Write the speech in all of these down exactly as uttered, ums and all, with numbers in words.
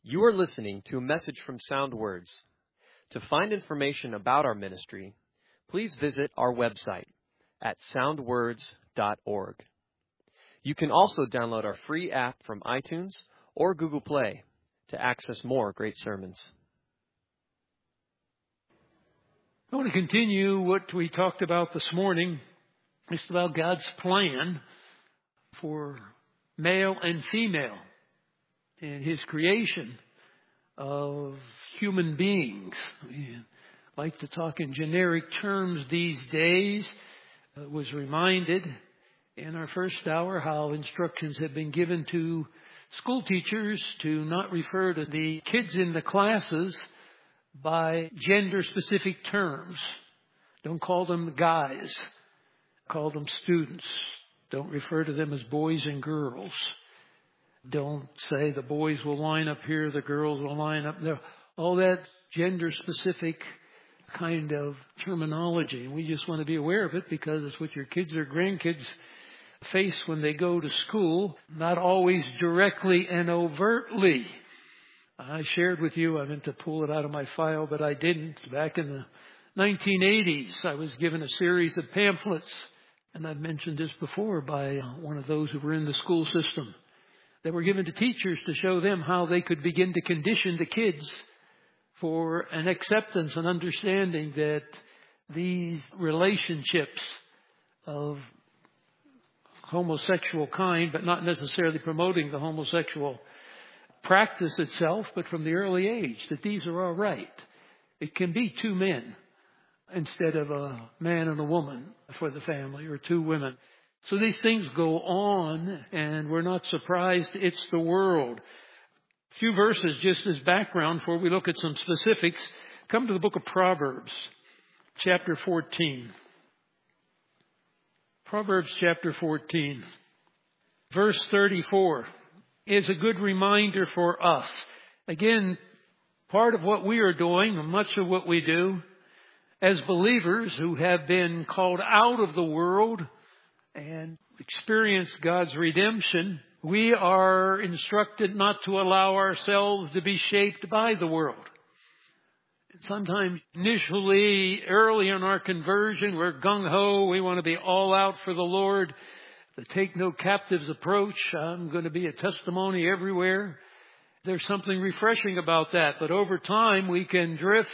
You are listening to a message from Sound Words. To find information about our ministry, please visit our website at sound words dot org. You can also download our free app from iTunes or Google Play to access more great sermons. I want to continue what we talked about this morning. It's about God's plan for male and female in His creation of human beings. We like to talk in generic terms these days. I was reminded in our first hour how instructions have been given to school teachers to not refer to the kids in the classes by gender-specific terms. Don't call them guys. Call them students. Don't refer to them as boys and girls. Don't say the boys will line up here, the girls will line up there. All that gender-specific kind of terminology. We just want to be aware of it because it's what your kids or grandkids face when they go to school, not always directly and overtly. I shared with you, I meant to pull it out of my file, but I didn't. Back in the nineteen eighties, I was given a series of pamphlets, and I've mentioned this before, by one of those who were in the school system. They were given to teachers to show them how they could begin to condition the kids for an acceptance and understanding that these relationships of homosexual kind, but not necessarily promoting the homosexual practice itself, but from the early age, that these are all right. It can be two men instead of a man and a woman for the family, or two women. So these things go on, and we're not surprised. It's the world. A few verses just as background before we look at some specifics. Come to the book of Proverbs, chapter fourteen. Proverbs chapter fourteen, verse thirty-four is a good reminder for us. Again, part of what we are doing, and much of what we do, as believers who have been called out of the world and experienced God's redemption, we are instructed not to allow ourselves to be shaped by the world. Sometimes initially, early in our conversion, we're gung-ho. We want to be all out for the Lord. The take no captives approach. I'm going to be a testimony everywhere. There's something refreshing about that. But over time, we can drift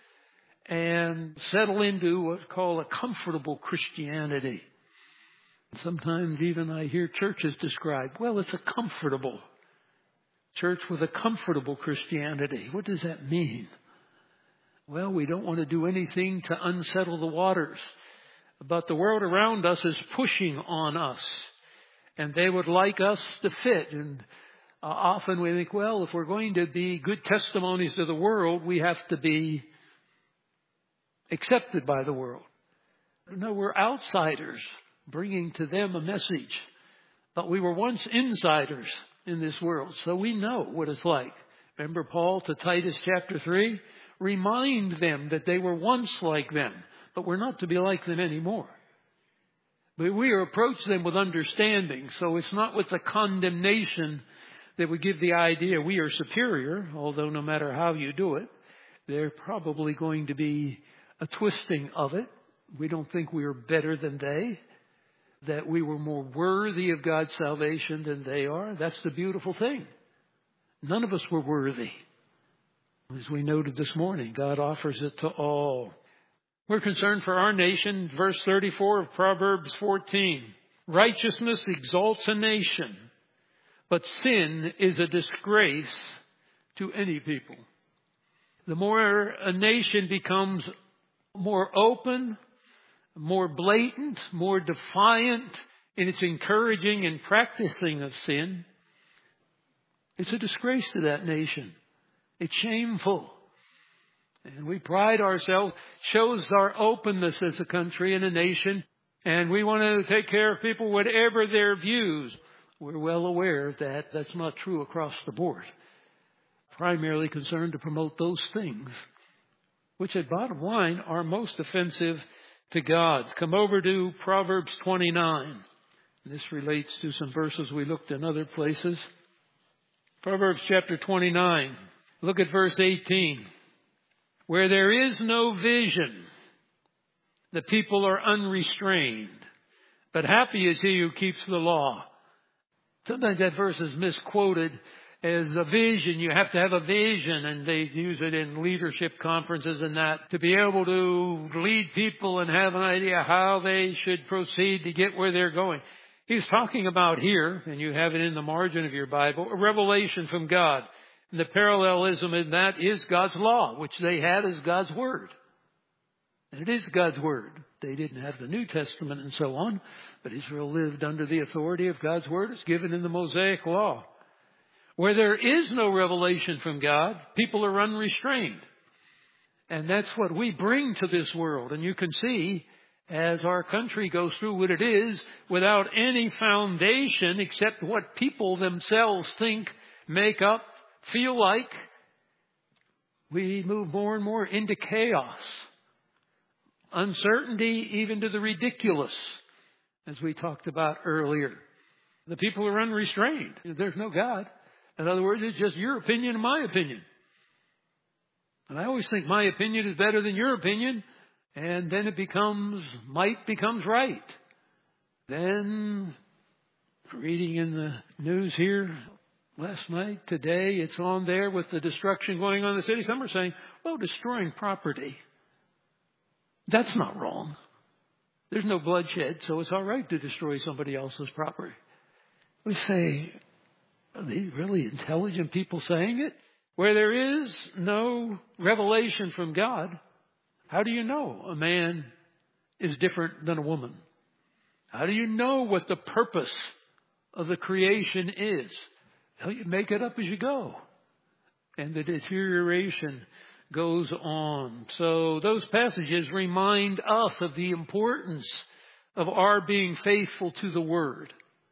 and settle into what's called a comfortable Christianity. Sometimes even I hear churches described, well, it's a comfortable church with a comfortable Christianity. What does that mean? Well, we don't want to do anything to unsettle the waters. But the world around us is pushing on us. And they would like us to fit. And uh, often we think, well, if we're going to be good testimonies to the world, we have to be accepted by the world. No, we're outsiders, bringing to them a message. But we were once insiders in this world, so we know what it's like. Remember Paul to Titus chapter three? Remind them that they were once like them, but we're not to be like them anymore. But we approach them with understanding, so it's not with the condemnation that we give the idea we are superior, although no matter how you do it, there's probably going to be a twisting of it. We don't think we are better than they, that we were more worthy of God's salvation than they are. That's the beautiful thing. None of us were worthy. As we noted this morning, God offers it to all. We're concerned for our nation. Verse thirty-four of Proverbs fourteen. Righteousness exalts a nation, but sin is a disgrace to any people. The more a nation becomes more open, more blatant, more defiant in its encouraging and practicing of sin, it's a disgrace to that nation. It's shameful. And we pride ourselves, shows our openness as a country and a nation. And we want to take care of people, whatever their views. We're well aware that that's not true across the board. Primarily concerned to promote those things, which at bottom line are most offensive to God. Come over to Proverbs twenty-nine. This relates to some verses we looked in other places. Proverbs chapter twenty-nine. Look at verse eighteen. Where there is no vision, the people are unrestrained. But happy is he who keeps the law. Sometimes that verse is misquoted as a vision. You have to have a vision, and they use it in leadership conferences and that, to be able to lead people and have an idea how they should proceed to get where they're going. He's talking about here, and you have it in the margin of your Bible, a revelation from God. And the parallelism in that is God's law, which they had as God's Word. And it is God's Word. They didn't have the New Testament and so on, but Israel lived under the authority of God's Word as given in the Mosaic Law. Where there is no revelation from God, people are unrestrained. And that's what we bring to this world. And you can see, as our country goes through what it is, without any foundation except what people themselves think, make up, feel like, we move more and more into chaos. Uncertainty, even to the ridiculous, as we talked about earlier. The people are unrestrained. There's no God. In other words, it's just your opinion and my opinion. And I always think my opinion is better than your opinion, and then it becomes, might becomes right. Then, reading in the news here last night, today, it's on there with the destruction going on in the city. Some are saying, well, destroying property. That's not wrong. There's no bloodshed, so it's all right to destroy somebody else's property. We say, are these really intelligent people saying it? Where there is no revelation from God, how do you know a man is different than a woman? How do you know what the purpose of the creation is? Well, you make it up as you go. And the deterioration goes on. So those passages remind us of the importance of our being faithful to the Word.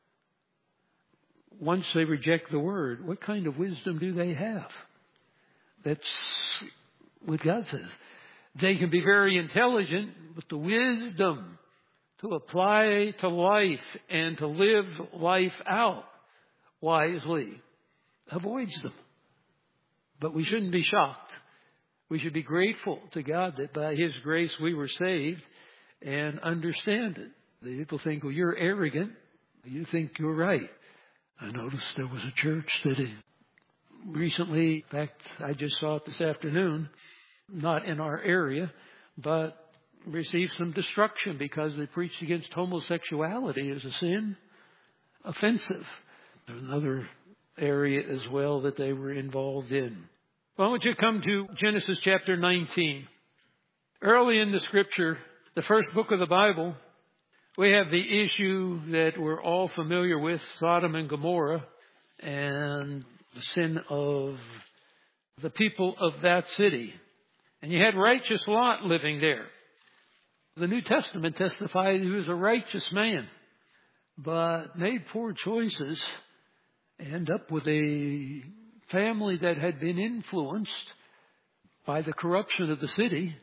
Once they reject the Word, what kind of wisdom do they have? That's what God says. They can be very intelligent, but the wisdom to apply to life and to live life out wisely avoids them. But we shouldn't be shocked. We should be grateful to God that by His grace we were saved and understand it. The people think, well, you're arrogant. You think you're right. I noticed there was a church that recently, in fact, I just saw it this afternoon, not in our area, but received some destruction because they preached against homosexuality as a sin, offensive. There's another area as well that they were involved in. Why don't you come to Genesis chapter nineteen. Early in the Scripture, the first book of the Bible, we have the issue that we're all familiar with, Sodom and Gomorrah, and the sin of the people of that city. And you had righteous Lot living there. The New Testament testifies he was a righteous man, but made poor choices, end up with a family that had been influenced by the corruption of the city.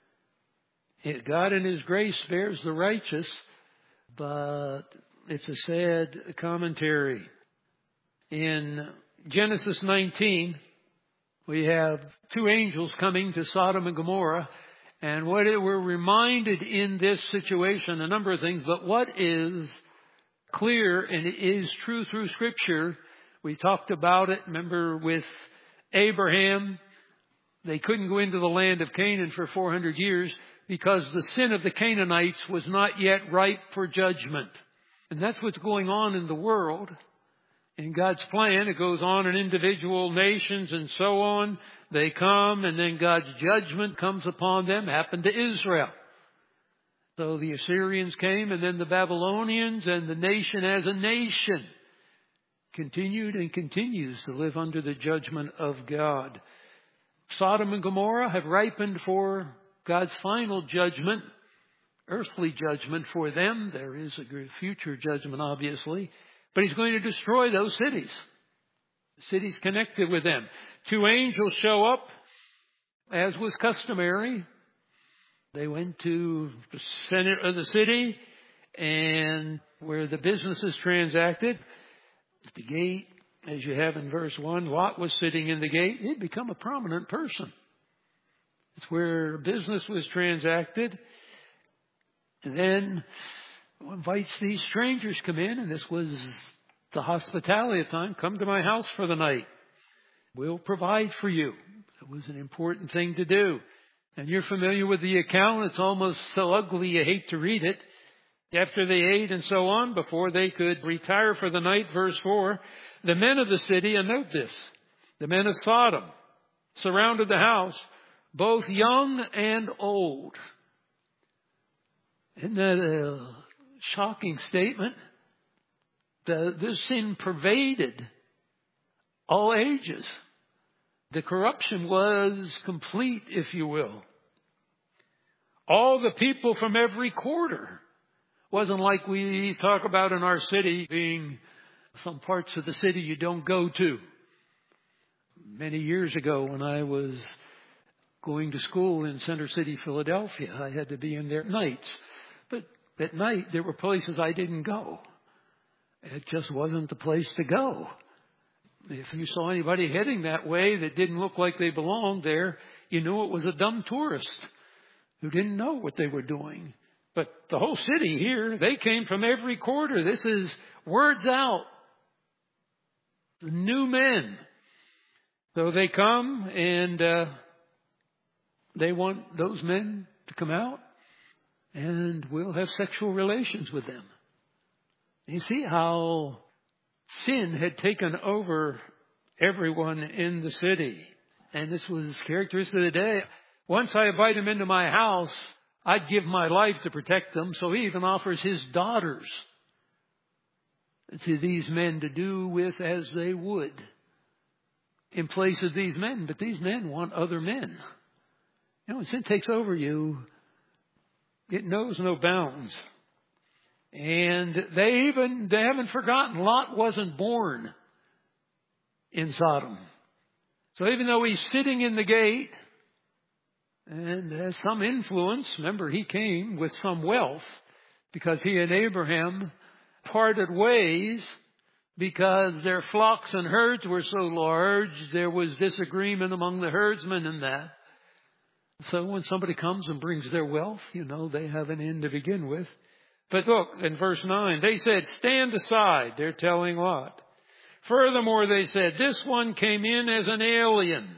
God in His grace spares the righteous, but it's a sad commentary. In Genesis nineteen, we have two angels coming to Sodom and Gomorrah, and what it, we're reminded in this situation, a number of things, but what is clear and is true through Scripture, we talked about it, remember, with Abraham. They couldn't go into the land of Canaan for four hundred years because the sin of the Canaanites was not yet ripe for judgment. And that's what's going on in the world. In God's plan, it goes on in individual nations and so on. They come, and then God's judgment comes upon them. Happened to Israel. So the Assyrians came, and then the Babylonians, and the nation as a nation continued and continues to live under the judgment of God. Sodom and Gomorrah have ripened for God's final judgment, earthly judgment for them. There is a future judgment, obviously, but He's going to destroy those cities, cities connected with them. Two angels show up, as was customary. They went to the center of the city, and where the business is transacted, at the gate, as you have in verse one, Lot was sitting in the gate. He'd become a prominent person. It's where business was transacted. And then invites these strangers come in, and this was the hospitality of time. Come to my house for the night. We'll provide for you. It was an important thing to do. And you're familiar with the account. It's almost so ugly you hate to read it. After they ate and so on, before they could retire for the night, verse four, the men of the city, and note this, the men of Sodom surrounded the house, both young and old. Isn't that a shocking statement? The, this sin pervaded all ages. The corruption was complete, if you will. All the people from every quarter. Wasn't like we talk about in our city being some parts of the city you don't go to. Many years ago when I was going to school in Center City, Philadelphia, I had to be in there nights. But at night there were places I didn't go. It just wasn't the place to go. If you saw anybody heading that way that didn't look like they belonged there, you knew it was a dumb tourist who didn't know what they were doing. But the whole city here, they came from every quarter. This is words out. The new men. So they come and uh, they want those men to come out and we'll have sexual relations with them. You see how sin had taken over everyone in the city. And this was characteristic of the day. Once I invite him into my house, I'd give my life to protect them. So he even offers his daughters to these men to do with as they would in place of these men. But these men want other men. You know, when sin takes over you, it knows no bounds. And they even, they haven't forgotten, Lot wasn't born in Sodom. So even though he's sitting in the gate and has some influence, remember he came with some wealth because he and Abraham parted ways because their flocks and herds were so large, there was disagreement among the herdsmen in that. So when somebody comes and brings their wealth, you know, they have an end to begin with. But look, in verse nine, they said, stand aside. They're telling Lot. Furthermore, they said, this one came in as an alien.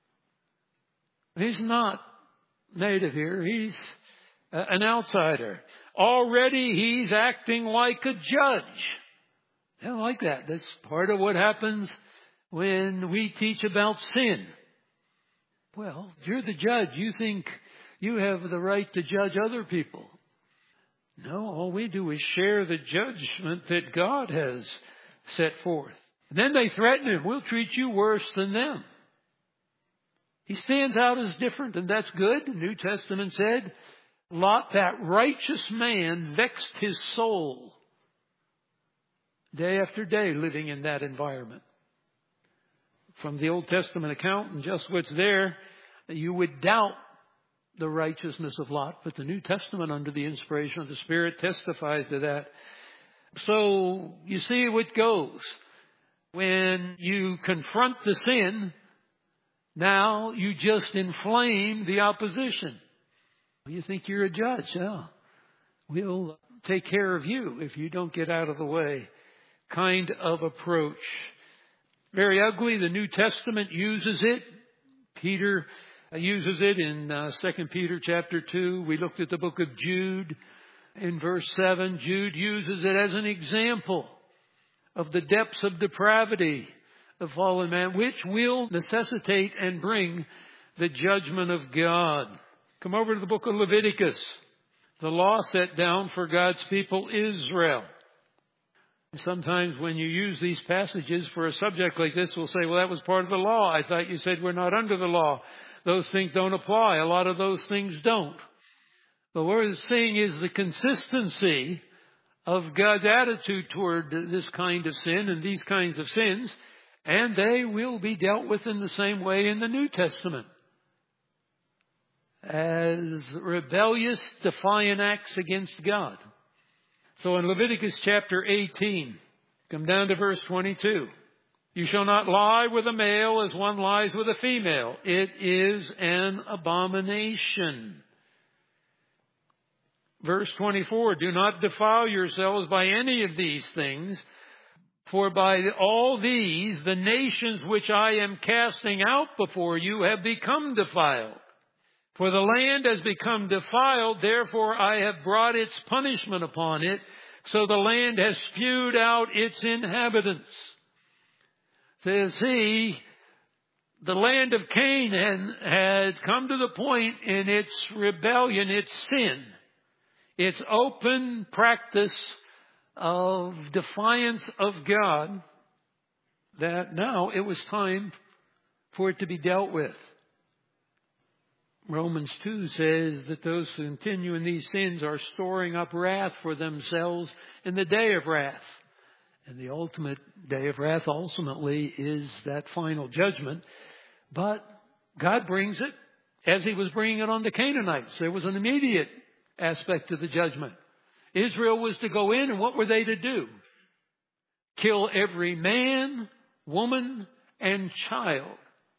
He's not native here. He's uh, an outsider. Already he's acting like a judge. I don't like that. That's part of what happens when we teach about sin. Well, if you're the judge, you think you have the right to judge other people. No, all we do is share the judgment that God has set forth. And then they threaten him, we'll treat you worse than them. He stands out as different, and that's good. The New Testament said, Lot, that righteous man, vexed his soul day after day living in that environment. From the Old Testament account and just what's there, you would doubt the righteousness of Lot, but the New Testament under the inspiration of the Spirit testifies to that. So you see how it goes. When you confront the sin, now you just inflame the opposition. You think you're a judge. No. We'll take care of you if you don't get out of the way. Kind of approach. Very ugly. The New Testament uses it. Peter uses it in uh, Second Peter chapter two. We looked at the book of Jude in verse seven. Jude uses it as an example of the depths of depravity of fallen man, which will necessitate and bring the judgment of God. Come over to the book of Leviticus. The law set down for God's people Israel. Sometimes when you use these passages for a subject like this, we'll say, well, that was part of the law. I thought you said we're not under the law. Those things don't apply. A lot of those things don't. But what we're saying is the consistency of God's attitude toward this kind of sin and these kinds of sins, and they will be dealt with in the same way in the New Testament. As rebellious, defiant acts against God. So in Leviticus chapter eighteen, come down to verse twenty-two. You shall not lie with a male as one lies with a female. It is an abomination. Verse twenty-four, do not defile yourselves by any of these things, for by all these the nations which I am casting out before you have become defiled. For the land has become defiled, therefore I have brought its punishment upon it, so the land has spewed out its inhabitants. Says he, the land of Canaan has come to the point in its rebellion, its sin, its open practice of defiance of God, that now it was time for it to be dealt with. Romans two says that those who continue in these sins are storing up wrath for themselves in the day of wrath. And the ultimate day of wrath ultimately is that final judgment. But God brings it as he was bringing it on the Canaanites. There was an immediate aspect to the judgment. Israel was to go in, and what were they to do? Kill every man, woman, and child.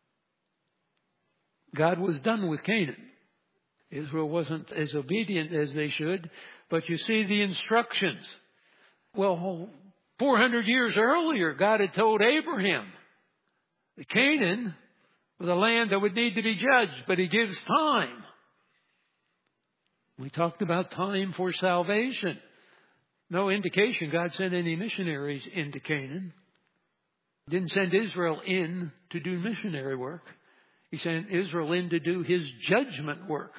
God was done with Canaan. Israel wasn't as obedient as they should, but you see the instructions. Well, four hundred years earlier, God had told Abraham that Canaan was a land that would need to be judged, but he gives time. We talked about time for salvation. No indication God sent any missionaries into Canaan. Didn't send Israel in to do missionary work. He sent Israel in to do his judgment work.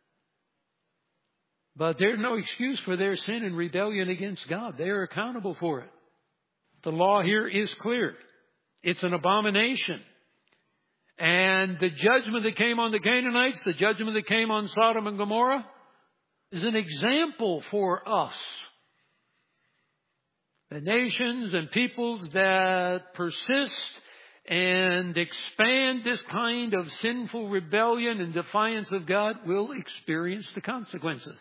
But there's no excuse for their sin and rebellion against God. They are accountable for it. The law here is clear. It's an abomination. And the judgment that came on the Canaanites, the judgment that came on Sodom and Gomorrah, is an example for us. The nations and peoples that persist and expand this kind of sinful rebellion and defiance of God will experience the consequences.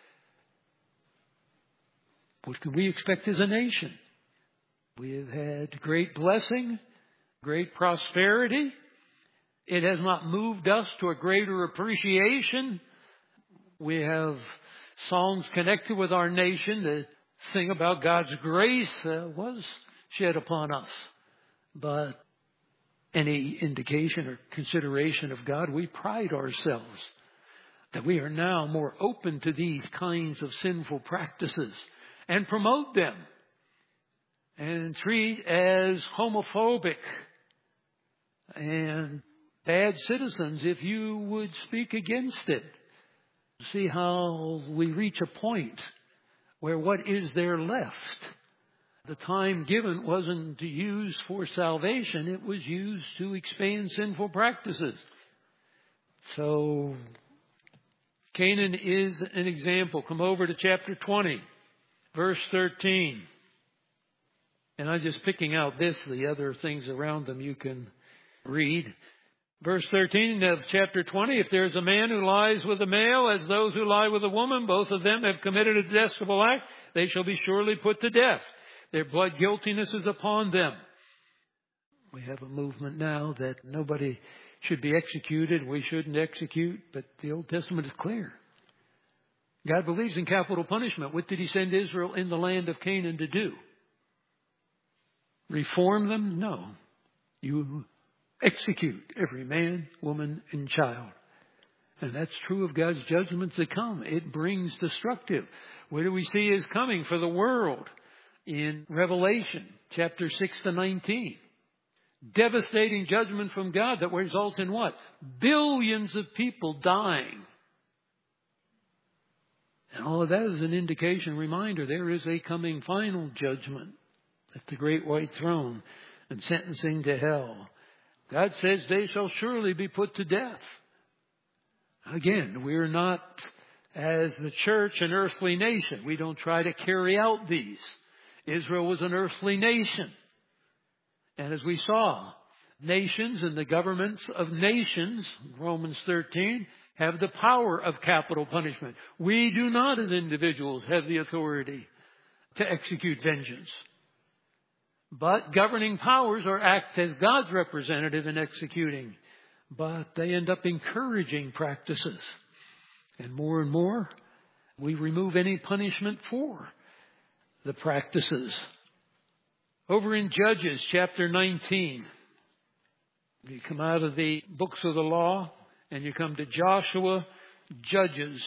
What can we expect as a nation? We have had great blessing, great prosperity. It has not moved us to a greater appreciation. We have songs connected with our nation that sing about God's grace uh, was shed upon us. But any indication or consideration of God, we pride ourselves that we are now more open to these kinds of sinful practices and promote them and treat as homophobic and bad citizens if you would speak against it. See how we reach a point where what is there left? The time given wasn't to use for salvation. It was used to expand sinful practices. So Canaan is an example. Come over to chapter twenty, verse thirteen. And I'm just picking out this. The other things around them you can read. Verse thirteen of chapter twenty, if there's a man who lies with a male as those who lie with a woman, both of them have committed a detestable act, they shall be surely put to death. Their blood guiltiness is upon them. We have a movement now that nobody should be executed. We shouldn't execute, but the Old Testament is clear. God believes in capital punishment. What did he send Israel in the land of Canaan to do? Reform them? No. You execute every man, woman, and child. And that's true of God's judgments that come. It brings destructive. What do we see is coming for the world in Revelation chapter six to nineteen? Devastating judgment from God that results in what? Billions of people dying. And all of that is an indication, reminder, there is a coming final judgment at the great white throne and sentencing to hell. God says they shall surely be put to death. Again, we're not, as the church, an earthly nation. We don't try to carry out these. Israel was an earthly nation. And as we saw, nations and the governments of nations, Romans thirteen, have the power of capital punishment. We do not, as individuals, have the authority to execute vengeance. But governing powers are act as God's representative in executing. But they end up encouraging practices. And more and more, we remove any punishment for the practices. Over in Judges chapter nineteen, you come out of the books of the law and you come to Joshua, Judges.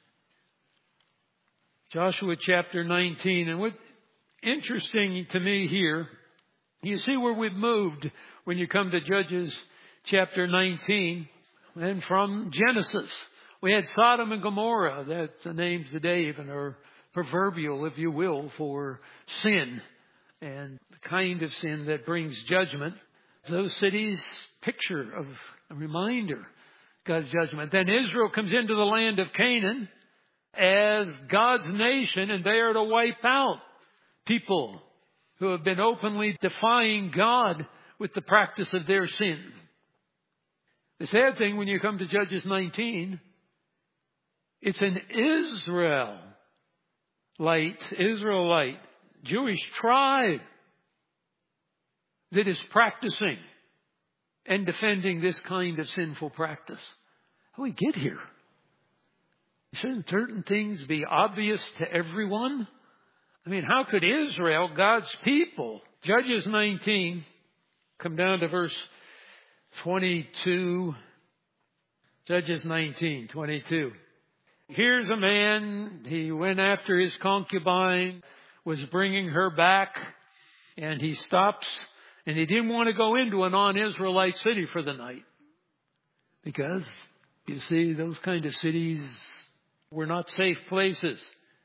Joshua chapter nineteen. And what's interesting to me here, you see where we've moved when you come to Judges chapter nineteen. And from Genesis, we had Sodom and Gomorrah. That's the names today even are proverbial, if you will, for sin and the kind of sin that brings judgment. Those cities picture of a reminder God's judgment. Then Israel comes into the land of Canaan as God's nation, and they are to wipe out people who have been openly defying God with the practice of their sin. The sad thing when you come to Judges nineteen, it's an Israelite, Israelite, Jewish tribe that is practicing and defending this kind of sinful practice. How do we get here? Shouldn't certain things be obvious to everyone? I mean, how could Israel, God's people, Judges nineteen, come down to verse twenty-two. Judges nineteen, twenty-two. Here's a man, he went after his concubine, was bringing her back, and he stops, and he didn't want to go into a non-Israelite city for the night. Because, you see, those kind of cities were not safe places.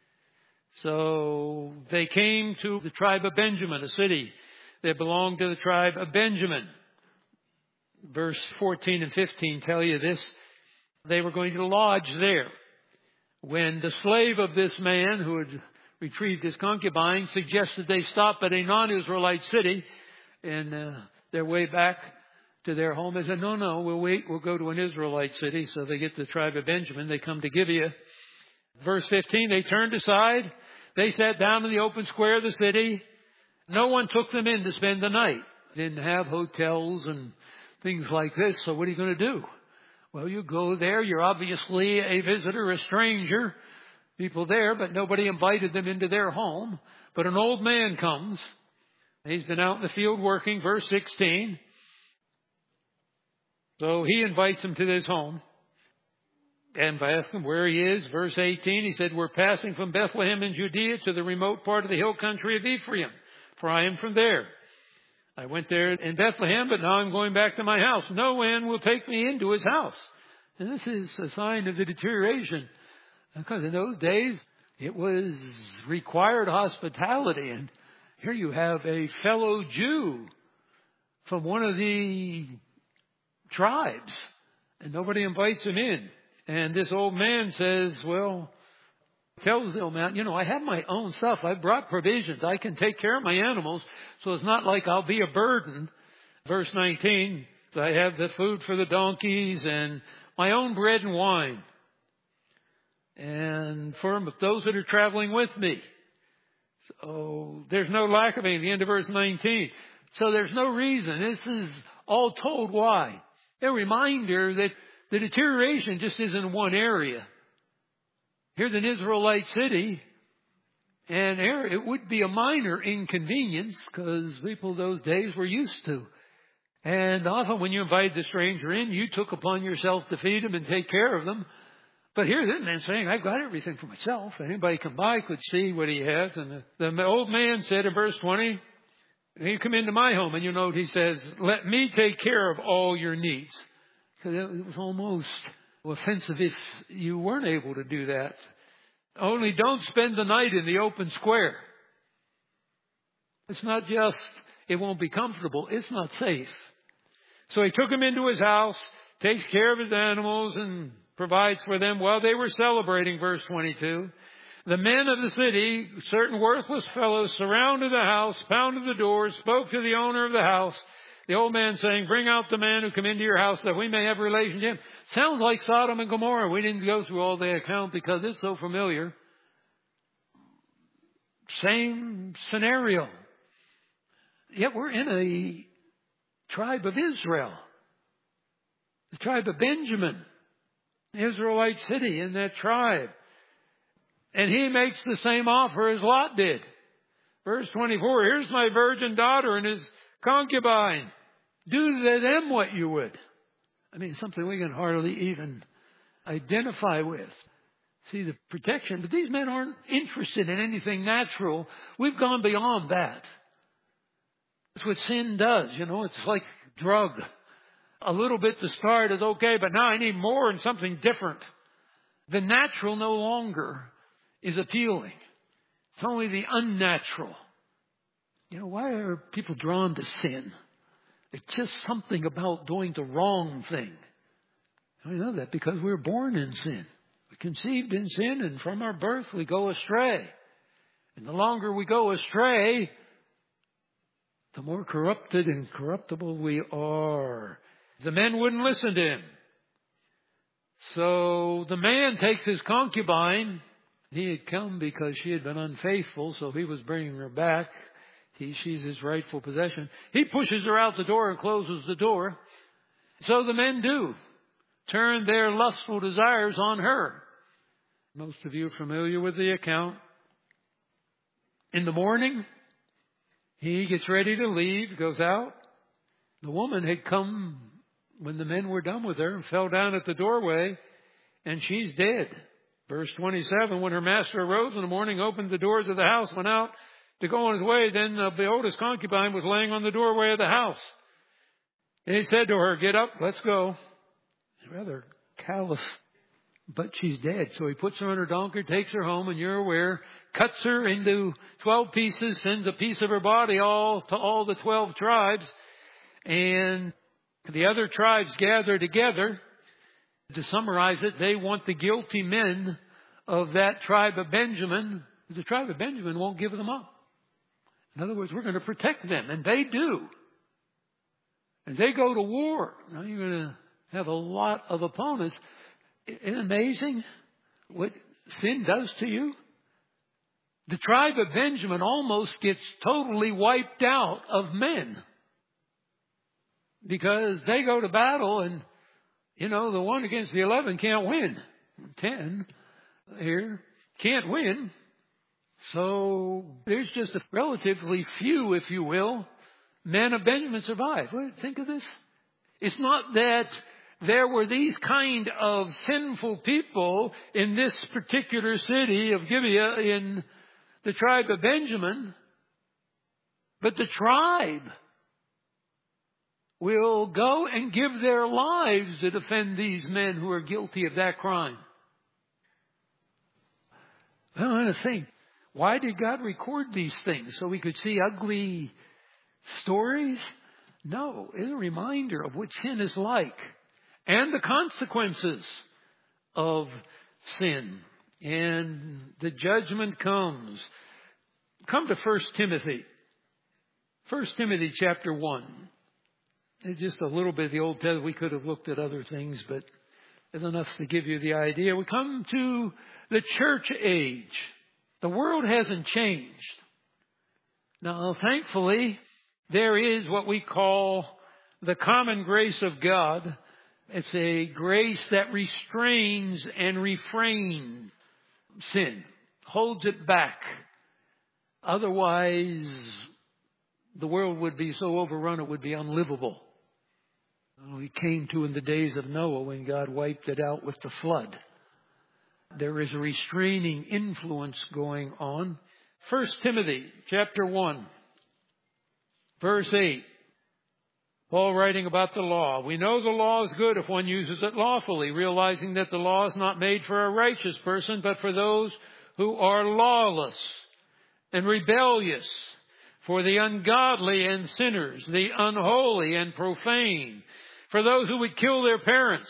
So they came to the tribe of Benjamin, a city that belonged to the tribe of Benjamin. Verse fourteen and fifteen tell you this. They were going to lodge there. When the slave of this man who had retrieved his concubine suggested they stop at a non-Israelite city and uh, their way back to their home, they said, no, no, we'll wait. We'll go to an Israelite city. So they get to the tribe of Benjamin. They come to Gibeah. Verse fifteen, they turned aside. They sat down in the open square of the city. No one took them in to spend the night. They didn't have hotels and things like this. So what are you going to do? Well, you go there. You're obviously a visitor, a stranger. People there, but nobody invited them into their home. But an old man comes. He's been out in the field working. Verse sixteen. So he invites them to his home. And I asked him where he is. Verse eighteen, he said, we're passing from Bethlehem in Judea to the remote part of the hill country of Ephraim, for I am from there. I went there in Bethlehem, but now I'm going back to my house. No one will take me into his house. And this is a sign of the deterioration. Because in those days, it was required hospitality. And here you have a fellow Jew from one of the tribes. And nobody invites him in. And this old man says, well, tells the old man, you know, I have my own stuff. I brought provisions. I can take care of my animals. So it's not like I'll be a burden. Verse nineteen, I have the food for the donkeys and my own bread and wine. And for those that are traveling with me. So there's no lack of anything. The end of verse nineteen. So there's no reason. This is all told why. A reminder that the deterioration just isn't in one area. Here's an Israelite city, and it would be a minor inconvenience because people those days were used to. And often when you invited the stranger in, you took upon yourself to feed them and take care of them. But here this man's saying, I've got everything for myself. Anybody come by could see what he has. And the, the old man said in verse twenty, you come into my home, and you know what he says, let me take care of all your needs. Because it was almost offensive if you weren't able to do that. Only don't spend the night in the open square. It's not just, it won't be comfortable. It's not safe. So he took him into his house, takes care of his animals, and provides for them while they were celebrating, verse twenty-two. The men of the city, certain worthless fellows, surrounded the house, pounded the doors, spoke to the owner of the house. The old man saying, bring out the man who come into your house that we may have relation to him. Sounds like Sodom and Gomorrah. We didn't go through all the account because it's so familiar. Same scenario. Yet we're in a tribe of Israel. The tribe of Benjamin. Israelite city in that tribe. And he makes the same offer as Lot did. Verse twenty-four, here's my virgin daughter and his concubine. Do to them what you would. I mean, something we can hardly even identify with. See the protection. But these men aren't interested in anything natural. We've gone beyond that. That's what sin does. You know, it's like drug. A little bit to start is okay, but now I need more and something different. The natural no longer is appealing. It's only the unnatural. You know, why are people drawn to sin? It's just something about doing the wrong thing. I know that because we're born in sin. We're conceived in sin, and from our birth we go astray. And the longer we go astray, the more corrupted and corruptible we are. The men wouldn't listen to him. So the man takes his concubine. He had come because she had been unfaithful, so he was bringing her back. He, she's his rightful possession. He pushes her out the door and closes the door. So the men do. Turn their lustful desires on her. Most of you are familiar with the account. In the morning, he gets ready to leave, goes out. The woman had come when the men were done with her and fell down at the doorway, and she's dead. Verse twenty-seven, when her master arose in the morning, opened the doors of the house, went out to go on his way, then uh, behold, his concubine was laying on the doorway of the house. And he said to her, get up, let's go. Rather callous, but she's dead. So he puts her on her donkey, takes her home, and you're aware, cuts her into twelve pieces, sends a piece of her body all to all the twelve tribes, and the other tribes gather together. To summarize it, they want the guilty men of that tribe of Benjamin. The tribe of Benjamin won't give them up. In other words, we're going to protect them. And they do. And they go to war. Now you're going to have a lot of opponents. Isn't it amazing what sin does to you? The tribe of Benjamin almost gets totally wiped out of men. Because they go to battle and, you know, the one against the eleven can't win. Ten here can't win. So there's just a relatively few, if you will, men of Benjamin survive. Think of this. It's not that there were these kind of sinful people in this particular city of Gibeah in the tribe of Benjamin, but the tribe will go and give their lives to defend these men who are guilty of that crime. I don't want to think, why did God record these things? So we could see ugly stories? No, it's a reminder of what sin is like and the consequences of sin. And the judgment comes. Come to First Timothy. First Timothy chapter one. It's just a little bit of the Old Testament. We could have looked at other things, but it's enough to give you the idea. We come to the church age. The world hasn't changed. Now, thankfully, there is what we call the common grace of God. It's a grace that restrains and refrains sin, holds it back. Otherwise, the world would be so overrun it would be unlivable. We came to in the days of Noah when God wiped it out with the flood. There is a restraining influence going on. First Timothy chapter one, verse eight. Paul writing about the law. We know the law is good if one uses it lawfully, realizing that the law is not made for a righteous person, but for those who are lawless and rebellious, for the ungodly and sinners, the unholy and profane, for those who would kill their parents.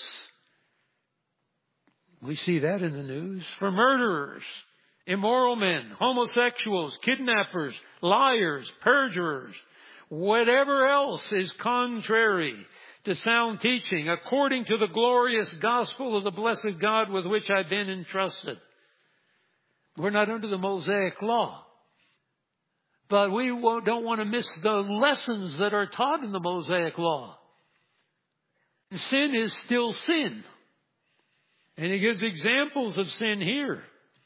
We see that in the news. For murderers, immoral men, homosexuals, kidnappers, liars, perjurers, whatever else is contrary to sound teaching, according to the glorious gospel of the blessed God with which I've been entrusted. We're not under the Mosaic law. But we don't want to miss the lessons that are taught in the Mosaic Law. Sin is still sin. And he gives examples of sin here.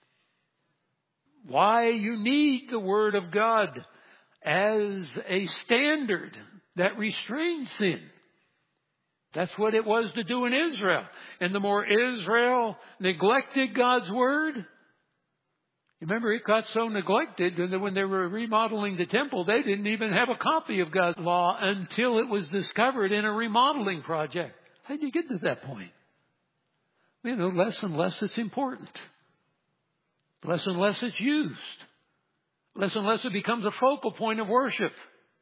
Why you need the Word of God as a standard that restrains sin. That's what it was to do in Israel. And the more Israel neglected God's Word, remember, it got so neglected that when they were remodeling the temple, they didn't even have a copy of God's law until it was discovered in a remodeling project. How did you get to that point? You know, less and less it's important. Less and less it's used. Less and less it becomes a focal point of worship.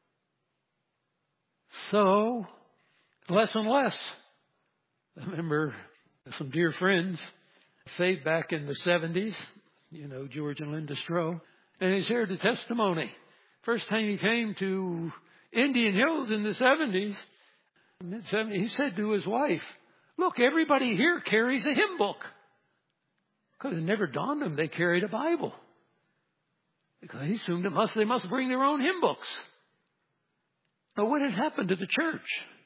So, less and less. I remember some dear friends saved back in the seventies. You know, George and Linda Stroh. And he shared the testimony. First time he came to Indian Hills in the seventies, mid-seventies, he said to his wife, look, everybody here carries a hymn book. Because it never dawned on him they carried a Bible. Because he assumed it must, they must bring their own hymn books. Now, what had happened to the church?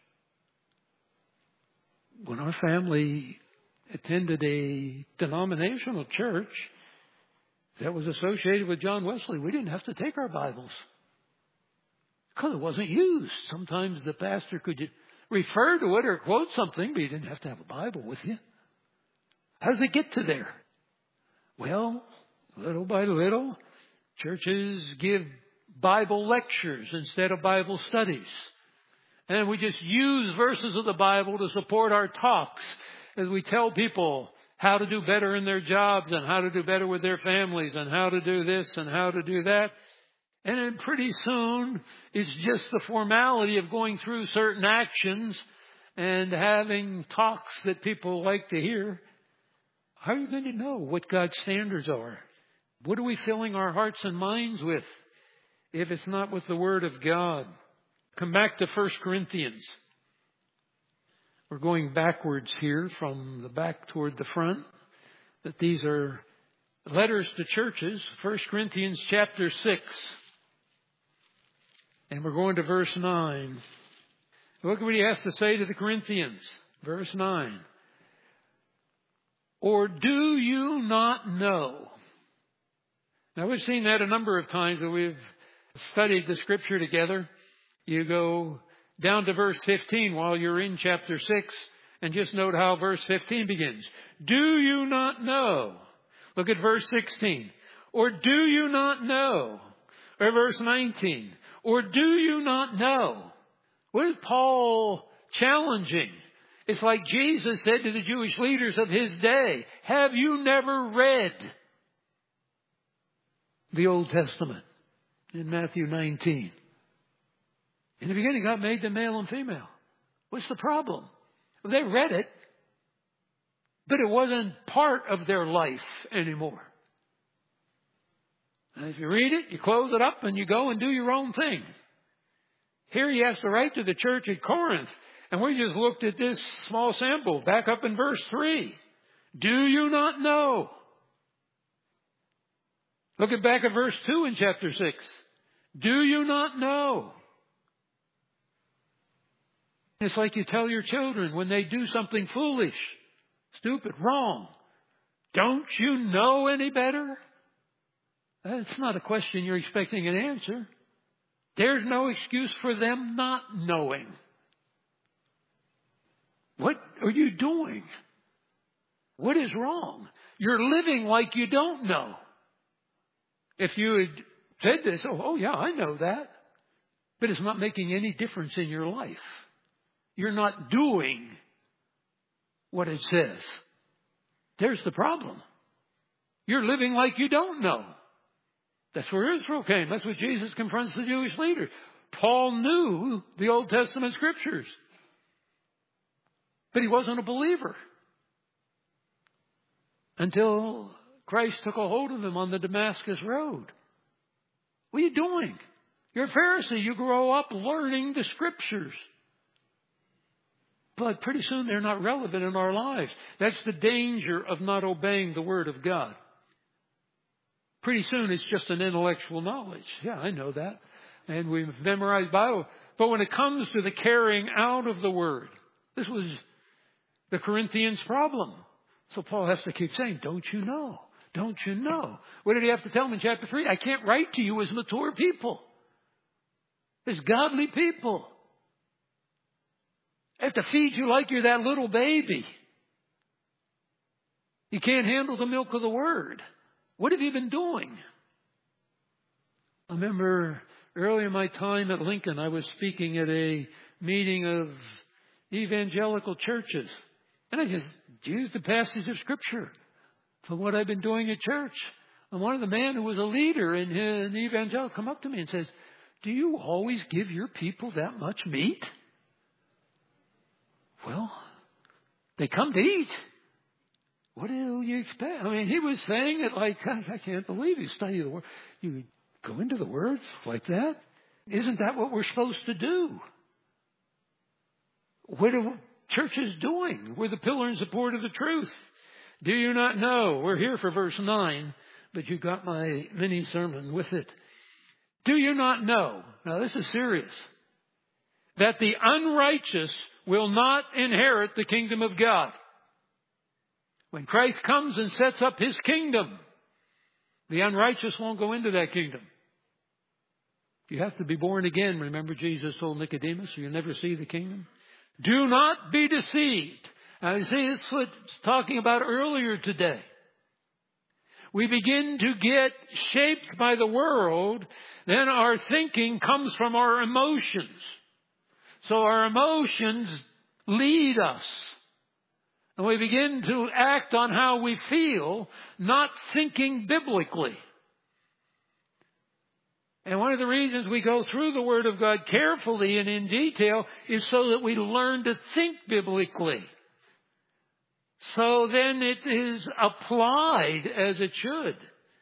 When our family attended a denominational church that was associated with John Wesley, we didn't have to take our Bibles. Because it wasn't used. Sometimes the pastor could refer to it or quote something, but you didn't have to have a Bible with you. How does it get to there? Well, little by little, churches give Bible lectures instead of Bible studies. And we just use verses of the Bible to support our talks as we tell people how to do better in their jobs and how to do better with their families and how to do this and how to do that. And then pretty soon it's just the formality of going through certain actions and having talks that people like to hear. How are you going to know what God's standards are? What are we filling our hearts and minds with if it's not with the Word of God? Come back to First Corinthians. We're going backwards here from the back toward the front. But these are letters to churches. First Corinthians chapter six. And we're going to verse nine. Look at what he has to say to the Corinthians. Verse nine. Or do you not know? Now, we've seen that a number of times when we've studied the Scripture together. You go down to verse fifteen while you're in chapter six, and just note how verse fifteen begins. Do you not know? Look at verse sixteen. Or do you not know? Or verse nineteen. Or do you not know? What is Paul challenging? It's like Jesus said to the Jewish leaders of his day, have you never read the Old Testament in Matthew nineteen? In the beginning, God made them male and female. What's the problem? Well, they read it, but it wasn't part of their life anymore. And if you read it, you close it up and you go and do your own thing. Here he has to write to the church at Corinth. And we just looked at this small sample back up in verse three. Do you not know? Look at back at verse two in chapter six. Do you not know? It's like you tell your children when they do something foolish, stupid, wrong. Don't you know any better? That's not a question you're expecting an answer. There's no excuse for them not knowing. What are you doing? What is wrong? You're living like you don't know. If you had said this, oh, oh yeah, I know that. But it's not making any difference in your life. You're not doing what it says. There's the problem. You're living like you don't know. That's where Israel came. That's what Jesus confronts the Jewish leaders. Paul knew the Old Testament scriptures. But he wasn't a believer. Until Christ took a hold of him on the Damascus road. What are you doing? You're a Pharisee. You grow up learning the scriptures. But pretty soon they're not relevant in our lives. That's the danger of not obeying the Word of God. Pretty soon it's just an intellectual knowledge. Yeah, I know that. And we've memorized Bible. But when it comes to the carrying out of the Word, this was the Corinthians' problem. So Paul has to keep saying, don't you know? Don't you know? What did he have to tell them in chapter three? I can't write to you as mature people, as godly people. I have to feed you like you're that little baby. You can't handle the milk of the Word. What have you been doing? I remember early in my time at Lincoln, I was speaking at a meeting of evangelical churches. And I just used a passage of Scripture from what I've been doing at church. And one of the men who was a leader in an evangelical come up to me and says, do you always give your people that much meat? Well, they come to eat. What do you expect? I mean, he was saying it like, I, I can't believe you study the Word. You go into the Word like that? Isn't that what we're supposed to do? What are churches doing? We're the pillar and support of the truth. Do you not know? We're here for verse nine, but you got my mini sermon with it. Do you not know? Now this is serious. That the unrighteous will not inherit the kingdom of God. When Christ comes and sets up His kingdom, the unrighteous won't go into that kingdom. You have to be born again, remember Jesus told Nicodemus, or you'll never see the kingdom. Do not be deceived. Now you see, this is what I was talking about earlier today. We begin to get shaped by the world, then our thinking comes from our emotions. So our emotions lead us. And we begin to act on how we feel, not thinking biblically. And one of the reasons we go through the Word of God carefully and in detail is so that we learn to think biblically. So then it is applied as it should.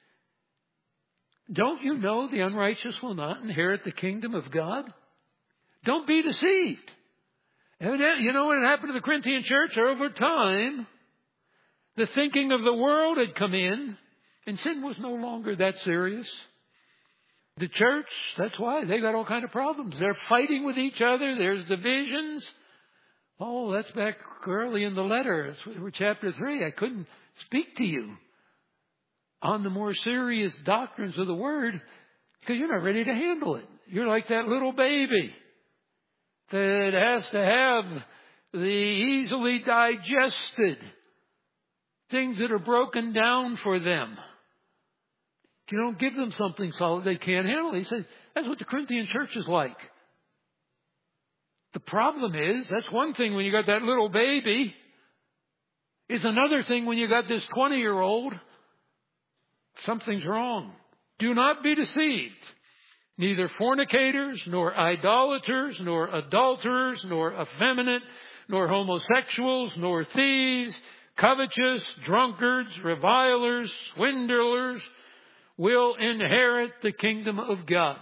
Don't you know the unrighteous will not inherit the kingdom of God? Don't be deceived. You know what happened to the Corinthian church? Over time, the thinking of the world had come in, and sin was no longer that serious. The church, that's why they got all kind of problems. They're fighting with each other. There's divisions. Oh, that's back early in the letter. It's chapter three. I couldn't speak to you on the more serious doctrines of the Word because you're not ready to handle it. You're like that little baby that has to have the easily digested things that are broken down for them. If you don't give them something solid, they can't handle it. He says, that's what the Corinthian church is like. The problem is, that's one thing when you got that little baby. Is another thing when you got this twenty-year-old. Something's wrong. Do not be deceived. Neither fornicators, nor idolaters, nor adulterers, nor effeminate, nor homosexuals, nor thieves, covetous, drunkards, revilers, swindlers will inherit the kingdom of God.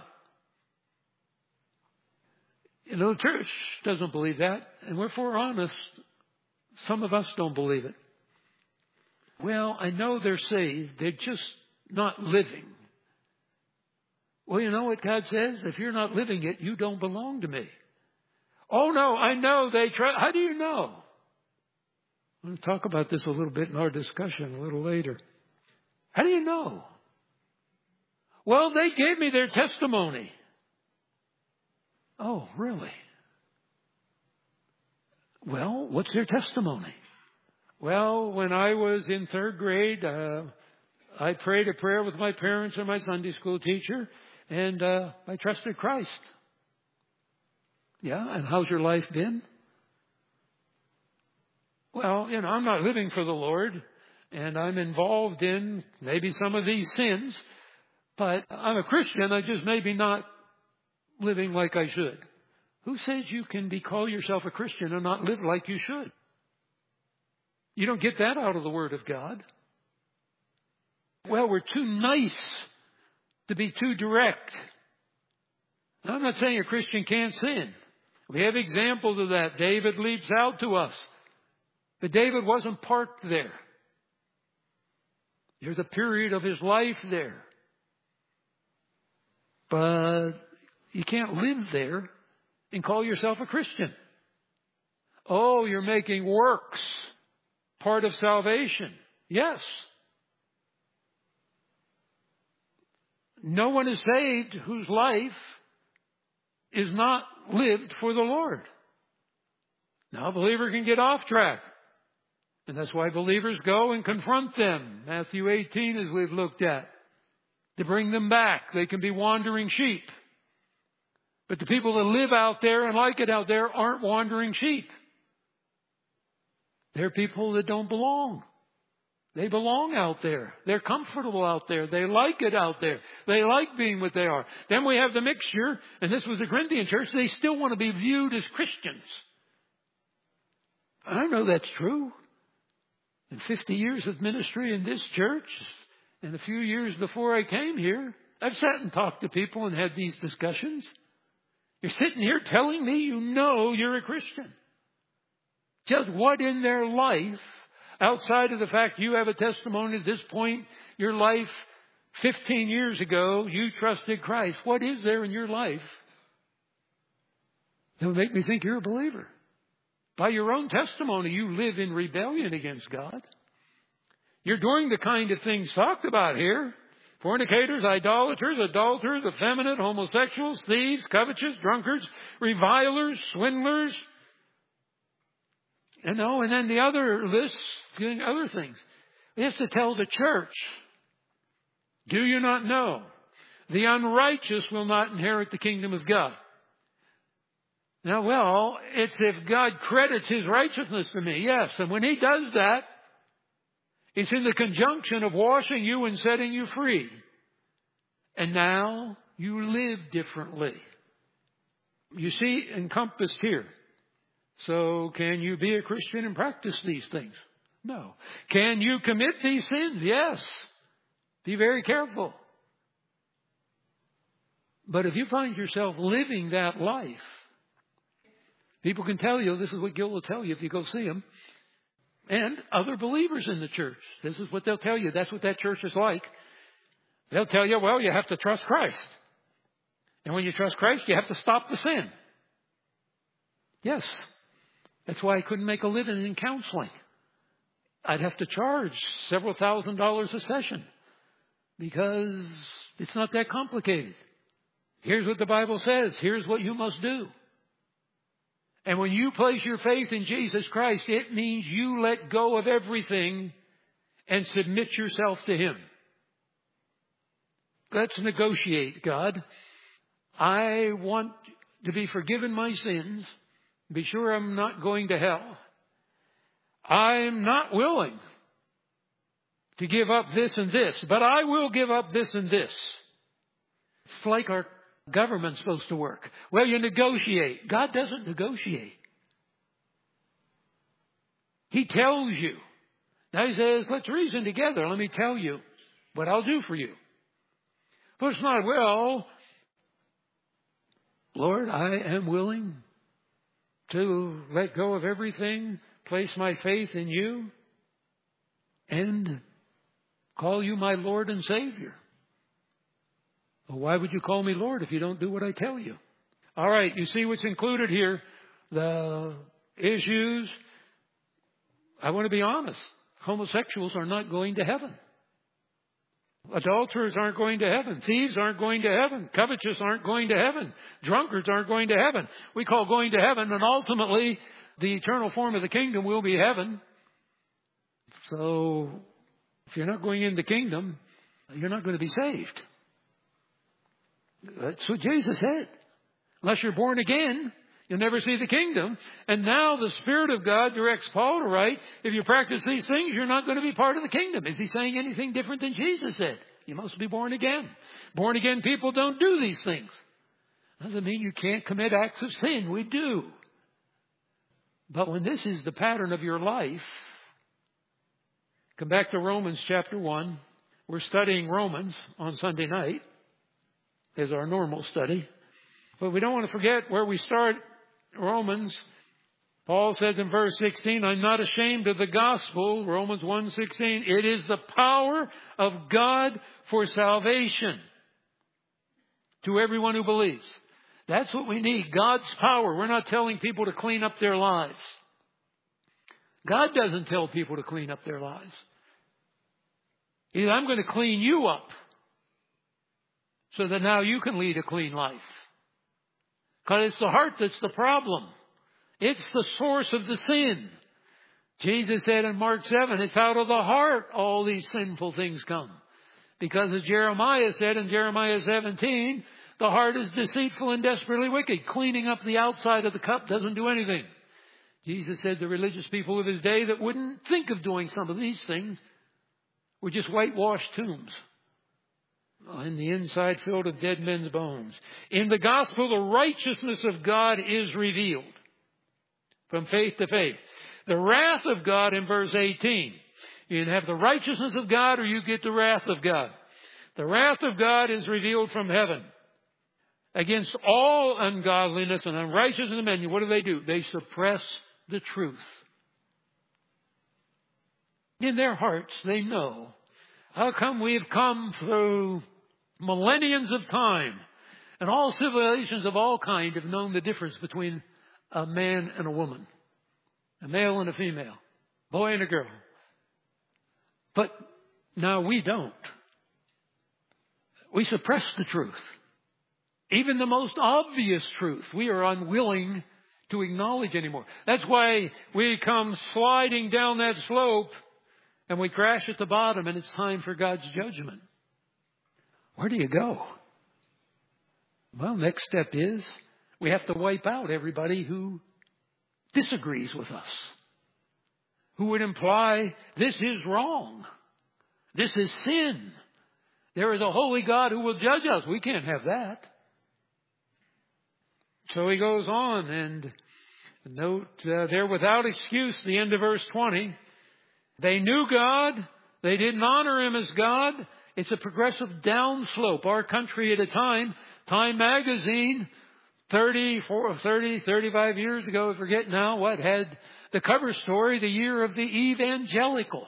You know, the church doesn't believe that. And if we're honest, some of us don't believe it. Well, I know they're saved. They're just not living. Well, you know what God says? If you're not living it, you don't belong to me. Oh, no, I know they try. How do you know? I'm going to talk about this a little bit in our discussion a little later. How do you know? Well, they gave me their testimony. Oh, really? Well, what's their testimony? Well, when I was in third grade, uh, I prayed a prayer with my parents and my Sunday school teacher, and uh, I trusted Christ. Yeah, and how's your life been? Well, you know, I'm not living for the Lord, and I'm involved in maybe some of these sins, but I'm a Christian. I just maybe not living like I should. Who says you can be call yourself a Christian and not live like you should? You don't get that out of the Word of God. Well, we're too nice to be too direct. Now, I'm not saying a Christian can't sin. We have examples of that. David leaps out to us. But David wasn't parked there. There's a period of his life there. But you can't live there and call yourself a Christian. Oh, you're making works part of salvation. Yes. No one is saved whose life is not lived for the Lord. Now a believer can get off track. And that's why believers go and confront them. Matthew eighteen, as we've looked at. To bring them back. They can be wandering sheep. But the people that live out there and like it out there aren't wandering sheep. They're people that don't belong. They belong out there. They're comfortable out there. They like it out there. They like being what they are. Then we have the mixture, and this was the Corinthian church. They still want to be viewed as Christians. I know that's true. In fifty years of ministry in this church, and a few years before I came here, I've sat and talked to people and had these discussions. You're sitting here telling me you know you're a Christian. Just what in their life, outside of the fact you have a testimony at this point, your life fifteen years ago, you trusted Christ. What is there in your life that would make me think you're a believer? By your own testimony, you live in rebellion against God. You're doing the kind of things talked about here. Fornicators, idolaters, adulterers, effeminate, homosexuals, thieves, covetous, drunkards, revilers, swindlers. You know, and then the other list, doing other things. We have to tell the church, do you not know? The unrighteous will not inherit the kingdom of God. Now, well, it's if God credits His righteousness to me, yes. And when He does that, it's in the conjunction of washing you and setting you free. And now you live differently. You see, encompassed here. So can you be a Christian and practice these things? No. Can you commit these sins? Yes. Be very careful. But if you find yourself living that life, people can tell you, this is what Gil will tell you if you go see him, and other believers in the church. This is what they'll tell you. That's what that church is like. They'll tell you, well, you have to trust Christ. And when you trust Christ, you have to stop the sin. Yes. That's why I couldn't make a living in counseling. I'd have to charge several thousand dollars a session because it's not that complicated. Here's what the Bible says. Here's what you must do. And when you place your faith in Jesus Christ, it means you let go of everything and submit yourself to Him. Let's negotiate, God. I want to be forgiven my sins. Be sure I'm not going to hell. I'm not willing to give up this and this, but I will give up this and this. It's like our government's supposed to work. Well, you negotiate. God doesn't negotiate. He tells you. Now He says, let's reason together. Let me tell you what I'll do for you. But it's not, well, Lord, I am willing to let go of everything, place my faith in you, and call you my Lord and Savior. Well, why would you call me Lord if you don't do what I tell you? All right, you see what's included here. The issues. I want to be honest. Homosexuals are not going to heaven. Adulterers aren't going to heaven. Thieves aren't going to heaven. Covetous aren't going to heaven. Drunkards aren't going to heaven. We call going to heaven, and ultimately the eternal form of the kingdom will be heaven. So if you're not going in the kingdom, you're not going to be saved. That's what Jesus said. Unless you're born again, you'll never see the kingdom. And now the Spirit of God directs Paul to write, if you practice these things, you're not going to be part of the kingdom. Is he saying anything different than Jesus said? You must be born again. Born again people don't do these things. Doesn't mean you can't commit acts of sin. We do. But when this is the pattern of your life, come back to Romans chapter one. We're studying Romans on Sunday night as our normal study. But we don't want to forget where we start. Romans, Paul says in verse sixteen, I'm not ashamed of the gospel, Romans one sixteen, it is the power of God for salvation to everyone who believes. That's what we need, God's power. We're not telling people to clean up their lives. God doesn't tell people to clean up their lives. He said, I'm going to clean you up so that now you can lead a clean life. Because it's the heart that's the problem. It's the source of the sin. Jesus said in Mark seven, it's out of the heart all these sinful things come. Because as Jeremiah said in Jeremiah seventeen, the heart is deceitful and desperately wicked. Cleaning up the outside of the cup doesn't do anything. Jesus said the religious people of his day that wouldn't think of doing some of these things were just whitewashed tombs. And the inside filled with dead men's bones. In the gospel, the righteousness of God is revealed from faith to faith. The wrath of God in verse eighteen. You can have the righteousness of God or you get the wrath of God. The wrath of God is revealed from heaven against all ungodliness and unrighteousness of men. What do they do? They suppress the truth. In their hearts, they know. How come we've come through millenniums of time and all civilizations of all kind have known the difference between a man and a woman, a male and a female, boy and a girl. But now we don't. We suppress the truth. Even the most obvious truth, we are unwilling to acknowledge anymore. That's why we come sliding down that slope and we crash at the bottom and it's time for God's judgment. Where do you go? Well, next step is we have to wipe out everybody who disagrees with us, who would imply this is wrong, this is sin. There is a holy God who will judge us. We can't have that. So he goes on and note uh, they're without excuse, the end of verse twenty. They knew God. They didn't honor him as God. It's a progressive downslope. Our country at a time, Time magazine, thirty, thirty, thirty-five years ago, I forget now what, had the cover story, the year of the evangelical.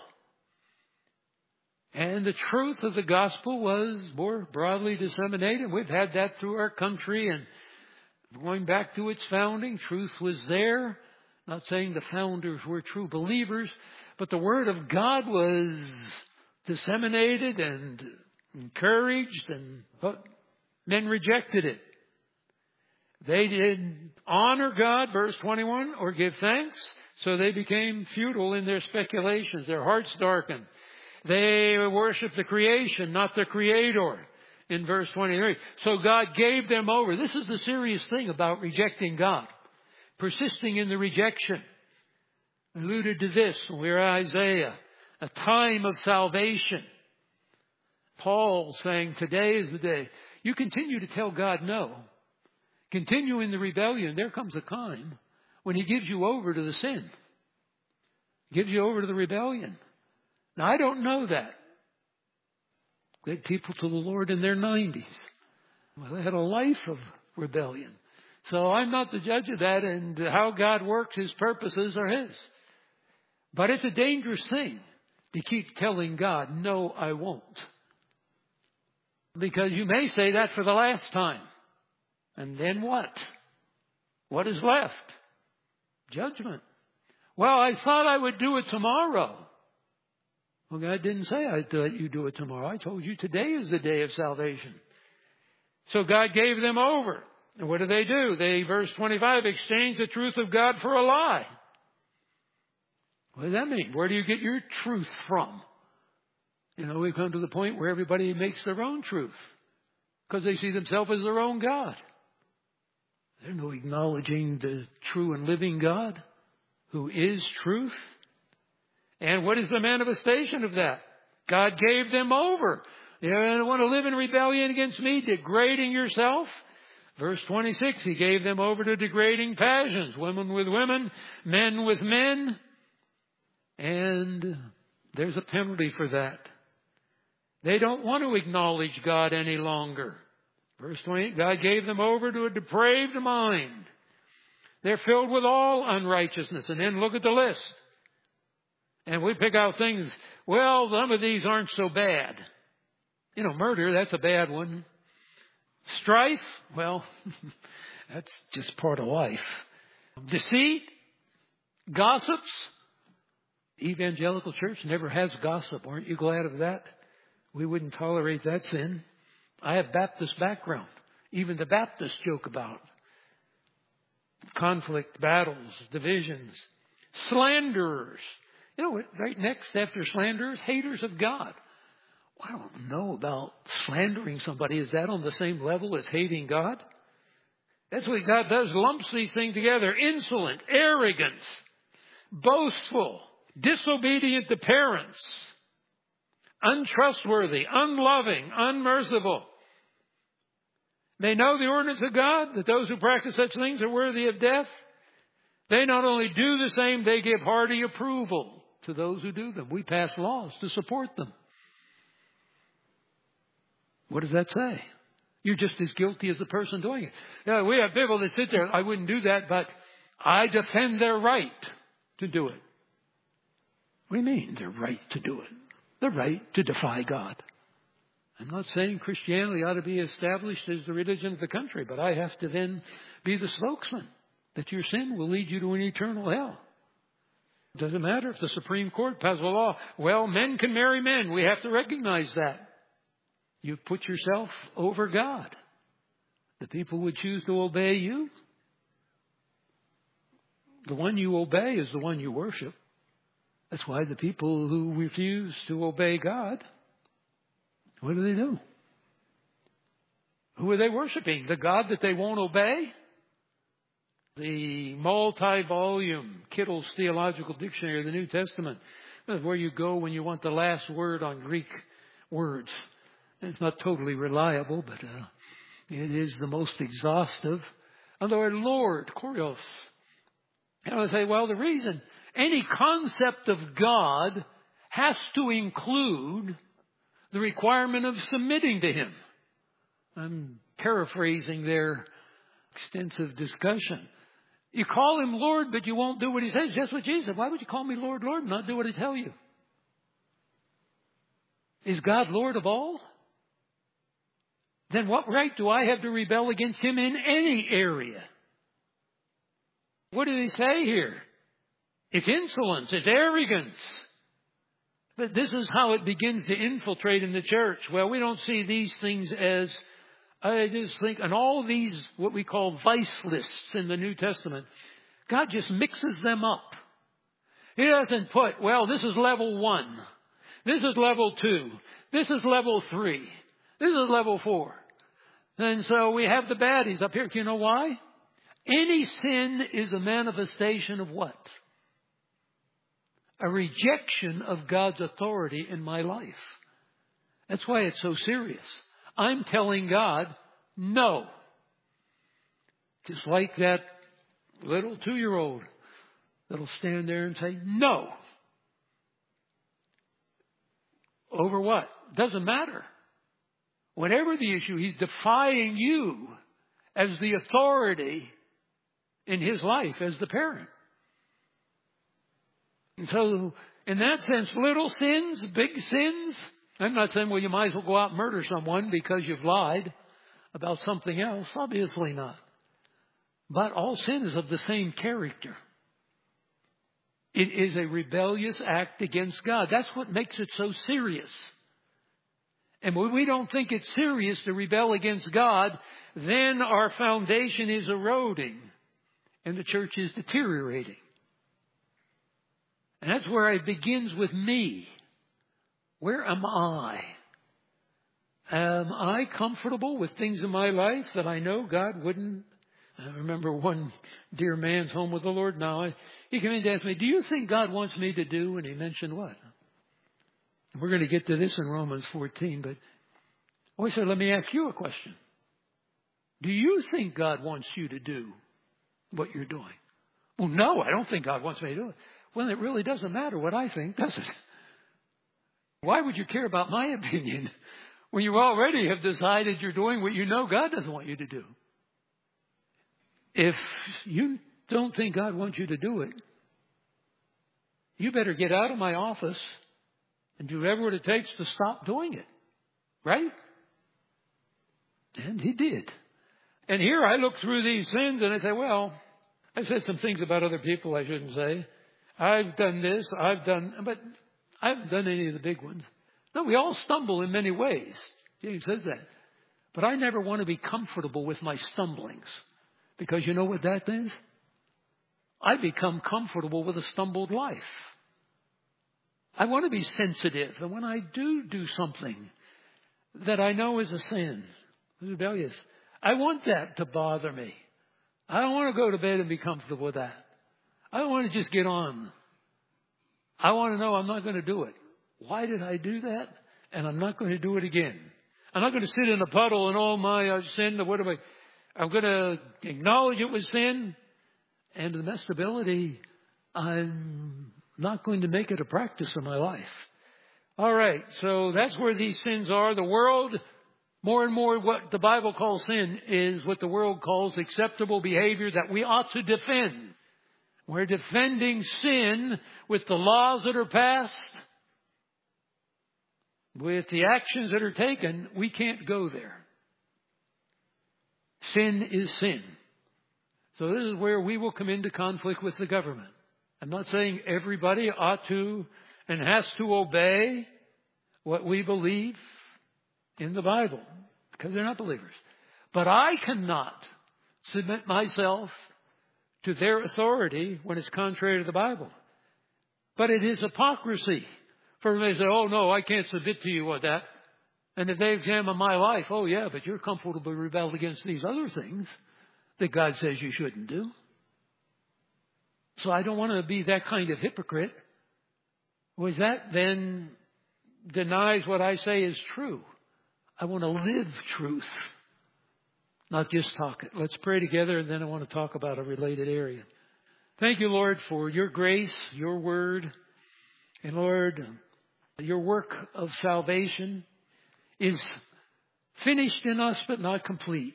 And the truth of the gospel was more broadly disseminated. We've had that through our country, and going back to its founding, truth was there. Not saying the founders were true believers, but the Word of God was disseminated and encouraged, and but men rejected it. They didn't honor God, verse twenty-one, or give thanks, so they became futile in their speculations. Their hearts darkened. They worshiped the creation, not the Creator, in verse twenty-three. So God gave them over. This is the serious thing about rejecting God. Persisting in the rejection. Alluded to this, we're Isaiah, a time of salvation. Paul saying, today is the day. You continue to tell God no. Continue in the rebellion. There comes a time when he gives you over to the sin. Gives you over to the rebellion. Now, I don't know that. Led people to the Lord in their nineties. Well, they had a life of rebellion. So I'm not the judge of that, and how God works, his purposes are his. But it's a dangerous thing to keep telling God, no, I won't. Because you may say that for the last time. And then what? What is left? Judgment. Well, I thought I would do it tomorrow. Well, God didn't say I'd let you do it tomorrow. I told you today is the day of salvation. So God gave them over. And what do they do? They, verse twenty-five, exchange the truth of God for a lie. What does that mean? Where do you get your truth from? You know, we've come to the point where everybody makes their own truth because they see themselves as their own God. There's no acknowledging the true and living God who is truth. And what is the manifestation of that? God gave them over. You don't want to live in rebellion against me, degrading yourself. Verse twenty-six, he gave them over to degrading passions, women with women, men with men. And there's a penalty for that. They don't want to acknowledge God any longer. Verse twenty-eight, God gave them over to a depraved mind. They're filled with all unrighteousness. And then look at the list. And we pick out things, well, some of these aren't so bad. You know, murder, that's a bad one. Strife, well, that's just part of life. Deceit, gossips. Evangelical church never has gossip. Aren't you glad of that? We wouldn't tolerate that sin. I have Baptist background. Even the Baptists joke about conflict, battles, divisions. Slanderers. You know, right next after slanderers, haters of God. I don't know about slandering somebody. Is that on the same level as hating God? That's what God does, lumps these things together. Insolent, arrogance, boastful, disobedient to parents, untrustworthy, unloving, unmerciful. They know the ordinance of God, that those who practice such things are worthy of death. They not only do the same, they give hearty approval to those who do them. We pass laws to support them. What does that say? You're just as guilty as the person doing it. Now, we have people that sit there, I wouldn't do that, but I defend their right to do it. What do you mean, their right to do it? The right to defy God. I'm not saying Christianity ought to be established as the religion of the country, but I have to then be the spokesman that your sin will lead you to an eternal hell. It doesn't matter if the Supreme Court passes a law. Well, men can marry men. We have to recognize that. You've put yourself over God. The people would choose to obey you. The one you obey is the one you worship. That's why the people who refuse to obey God, what do they do? Who are they worshiping? The God that they won't obey? The multi-volume Kittle's Theological Dictionary of the New Testament. That's where you go when you want the last word on Greek words. It's not totally reliable, but uh, it is the most exhaustive. And the word Lord, Kurios. And I say, well, the reason any concept of God has to include the requirement of submitting to Him. I'm paraphrasing their extensive discussion. You call Him Lord, but you won't do what He says. Just what Jesus said. Why would you call me Lord, Lord, and not do what I tell you? Is God Lord of all? Then what right do I have to rebel against Him in any area? What did He say here? It's insolence. It's arrogance. But this is how it begins to infiltrate in the church. Well, we don't see these things as, I just think, and all these, what we call vice lists in the New Testament, God just mixes them up. He doesn't put, well, this is level one. This is level two. This is level three. This is level four. And so we have the baddies up here. Do you know why? Any sin is a manifestation of what? A rejection of God's authority in my life. That's why it's so serious. I'm telling God, no. Just like that little two-year-old that'll stand there and say, no. Over what? Doesn't matter. Whatever the issue, he's defying you as the authority in his life as the parent. And so, in that sense, little sins, big sins. I'm not saying, well, you might as well go out and murder someone because you've lied about something else. Obviously not. But all sin is of the same character. It is a rebellious act against God. That's what makes it so serious. And when we don't think it's serious to rebel against God, then our foundation is eroding and the church is deteriorating. And that's where it begins with me. Where am I? Am I comfortable with things in my life that I know God wouldn't? I remember one dear man's home with the Lord now. He came in to ask me, do you think God wants me to do? And he mentioned what? We're going to get to this in Romans fourteen, but I said, let me ask you a question. Do you think God wants you to do what you're doing? Well, no, I don't think God wants me to do it. Well, it really doesn't matter what I think, does it? Why would you care about my opinion when you already have decided you're doing what you know God doesn't want you to do? If you don't think God wants you to do it, you better get out of my office and do whatever it takes to stop doing it. Right? And he did. And here I look through these sins and I say, well, I said some things about other people I shouldn't say. I've done this, I've done, but I haven't done any of the big ones. No, we all stumble in many ways. James says that. But I never want to be comfortable with my stumblings. Because you know what that is? I become comfortable with a stumbled life. I want to be sensitive. And when I do do something that I know is a sin, rebellious, I want that to bother me. I don't want to go to bed and be comfortable with that. I don't want to just get on. I want to know I'm not going to do it. Why did I do that? And I'm not going to do it again. I'm not going to sit in a puddle and all my uh, sin. What am I? I'm going to acknowledge it was sin. And to the best ability, I'm not going to make it a practice in my life. All right, so that's where these sins are. The world, more and more what the Bible calls sin is what the world calls acceptable behavior that we ought to defend. We're defending sin with the laws that are passed, with the actions that are taken. We can't go there. Sin is sin. So this is where we will come into conflict with the government. I'm not saying everybody ought to and has to obey what we believe in the Bible, because they're not believers. But I cannot submit myself to their authority when it's contrary to the Bible. But it is hypocrisy for them to say, oh no, I can't submit to you with that. And if they examine my life, oh yeah, but you're comfortable rebelled against these other things that God says you shouldn't do. So I don't want to be that kind of hypocrite. Was that then denies what I say is true. I want to live truth, not just talk it. Let's pray together, and then I want to talk about a related area. Thank you, Lord, for your grace, your word. And Lord, your work of salvation is finished in us, but not complete.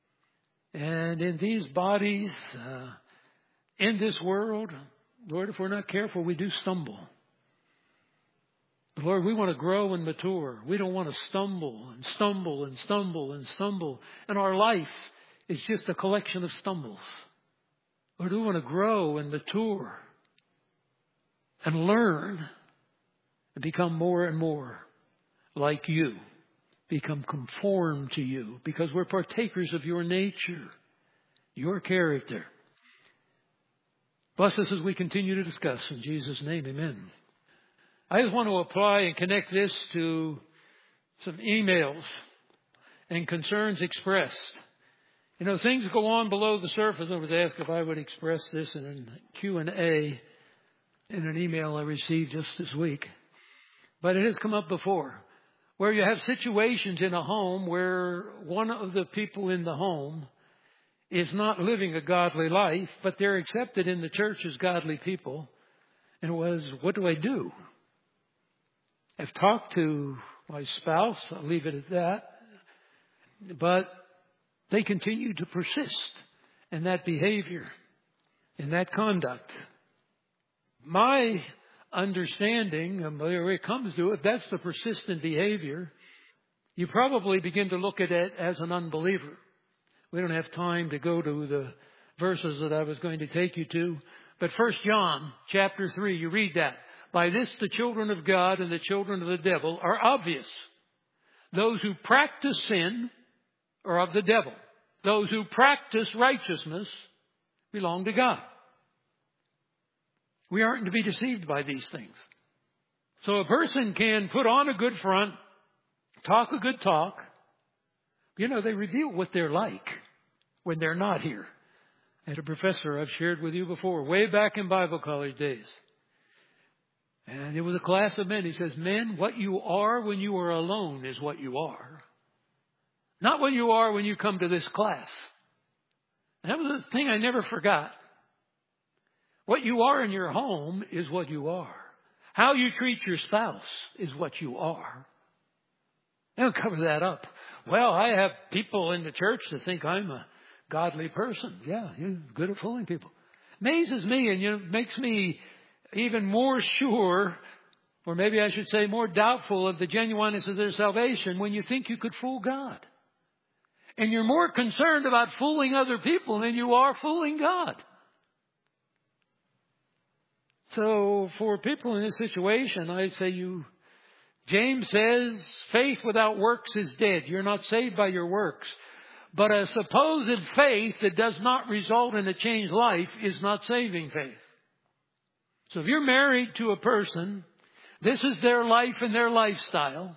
And in these bodies, uh, in this world, Lord, if we're not careful, we do stumble. But Lord, we want to grow and mature. We don't want to stumble and stumble and stumble and stumble. And our life is just a collection of stumbles. Lord, we want to grow and mature and learn and become more and more like you. Become conformed to you, because we're partakers of your nature, your character. Bless us as we continue to discuss. In Jesus' name, amen. I just want to apply and connect this to some emails and concerns expressed. You know, things go on below the surface. I was asked if I would express this in a Q and A in an email I received just this week. But it has come up before, where you have situations in a home where one of the people in the home is not living a godly life, but they're accepted in the church as godly people. And it was, what do I do? I've talked to my spouse, I'll leave it at that, but they continue to persist in that behavior, in that conduct. My understanding, and where it comes to it, that's the persistent behavior. You probably begin to look at it as an unbeliever. We don't have time to go to the verses that I was going to take you to. But First John chapter three, you read that. By this the children of God and the children of the devil are obvious. Those who practice sin are of the devil. Those who practice righteousness belong to God. We aren't to be deceived by these things. So a person can put on a good front, talk a good talk. You know, they reveal what they're like when they're not here. I had a professor I've shared with you before, way back in Bible college days. And it was a class of men. He says, men, what you are when you are alone is what you are. Not what you are when you come to this class. And that was the thing I never forgot. What you are in your home is what you are. How you treat your spouse is what you are. They don't cover that up. Well, I have people in the church that think I'm a godly person. Yeah, you're good at fooling people. Amazes me, and you know, makes me even more sure, or maybe I should say more doubtful of the genuineness of their salvation when you think you could fool God. And you're more concerned about fooling other people than you are fooling God. So for people in this situation, I say you, James says, faith without works is dead. You're not saved by your works. But a supposed faith that does not result in a changed life is not saving faith. So if you're married to a person, this is their life and their lifestyle.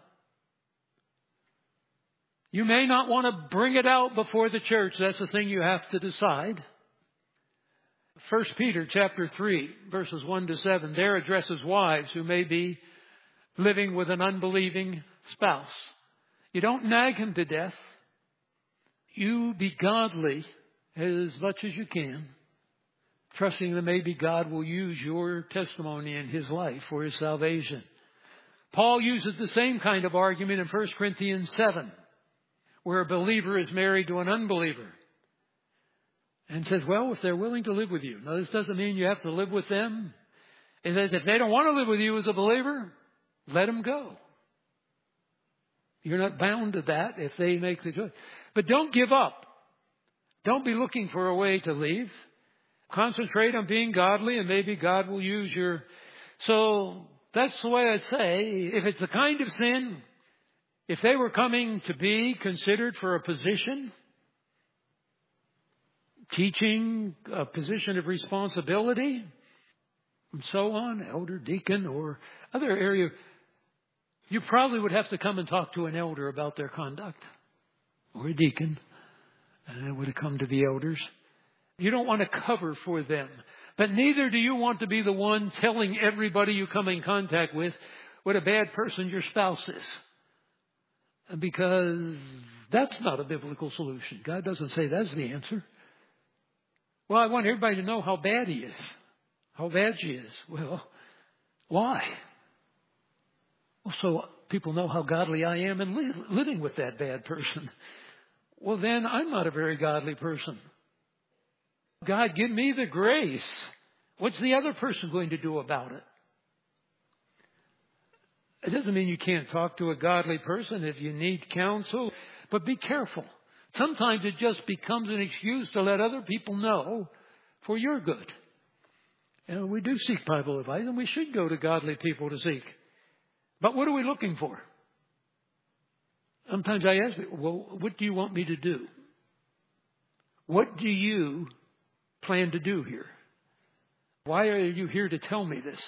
You may not want to bring it out before the church. That's the thing you have to decide. First Peter chapter three, verses one to seven, there addresses wives who may be living with an unbelieving spouse. You don't nag him to death. You be godly as much as you can, trusting that maybe God will use your testimony in his life for his salvation. Paul uses the same kind of argument in First Corinthians seven, where a believer is married to an unbeliever. And says, well, if they're willing to live with you. Now, this doesn't mean you have to live with them. It says, if they don't want to live with you as a believer, let them go. You're not bound to that if they make the choice. But don't give up. Don't be looking for a way to leave. Concentrate on being godly, and maybe God will use your... So that's the way I say, if it's the kind of sin, if they were coming to be considered for a position, teaching, a position of responsibility, and so on, elder, deacon, or other area, you probably would have to come and talk to an elder about their conduct, or a deacon, and it would have come to the elders. You don't want to cover for them, but neither do you want to be the one telling everybody you come in contact with what a bad person your spouse is, because that's not a biblical solution. God doesn't say that's the answer. Well, I want everybody to know how bad he is, how bad she is. Well, why? Well, so people know how godly I am in li- living with that bad person. Well, then I'm not a very godly person. God, give me the grace. What's the other person going to do about it? It doesn't mean you can't talk to a godly person if you need counsel, but be careful. Sometimes it just becomes an excuse to let other people know for your good. And we do seek Bible advice, and we should go to godly people to seek. But what are we looking for? Sometimes I ask, well, what do you want me to do? What do you plan to do here? Why are you here to tell me this?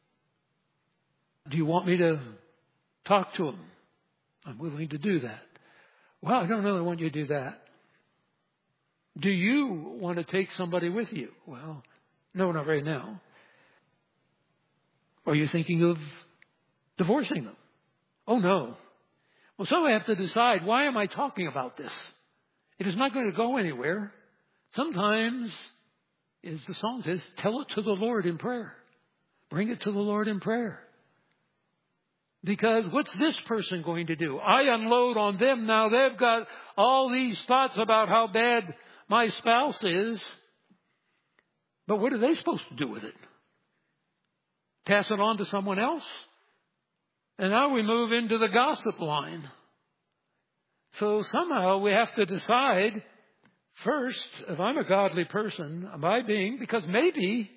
Do you want me to talk to him? I'm willing to do that. Well, I don't really want you to do that. Do you want to take somebody with you? Well, no, not right now. Are you thinking of divorcing them? Oh, no. Well, so I have to decide, why am I talking about this? It is not going to go anywhere. Sometimes, as the song says, tell it to the Lord in prayer. Bring it to the Lord in prayer. Because what's this person going to do? I unload on them now. They've got all these thoughts about how bad my spouse is. But what are they supposed to do with it? Pass it on to someone else? And now we move into the gossip line. So somehow we have to decide, first, if I'm a godly person, am I being, because maybe,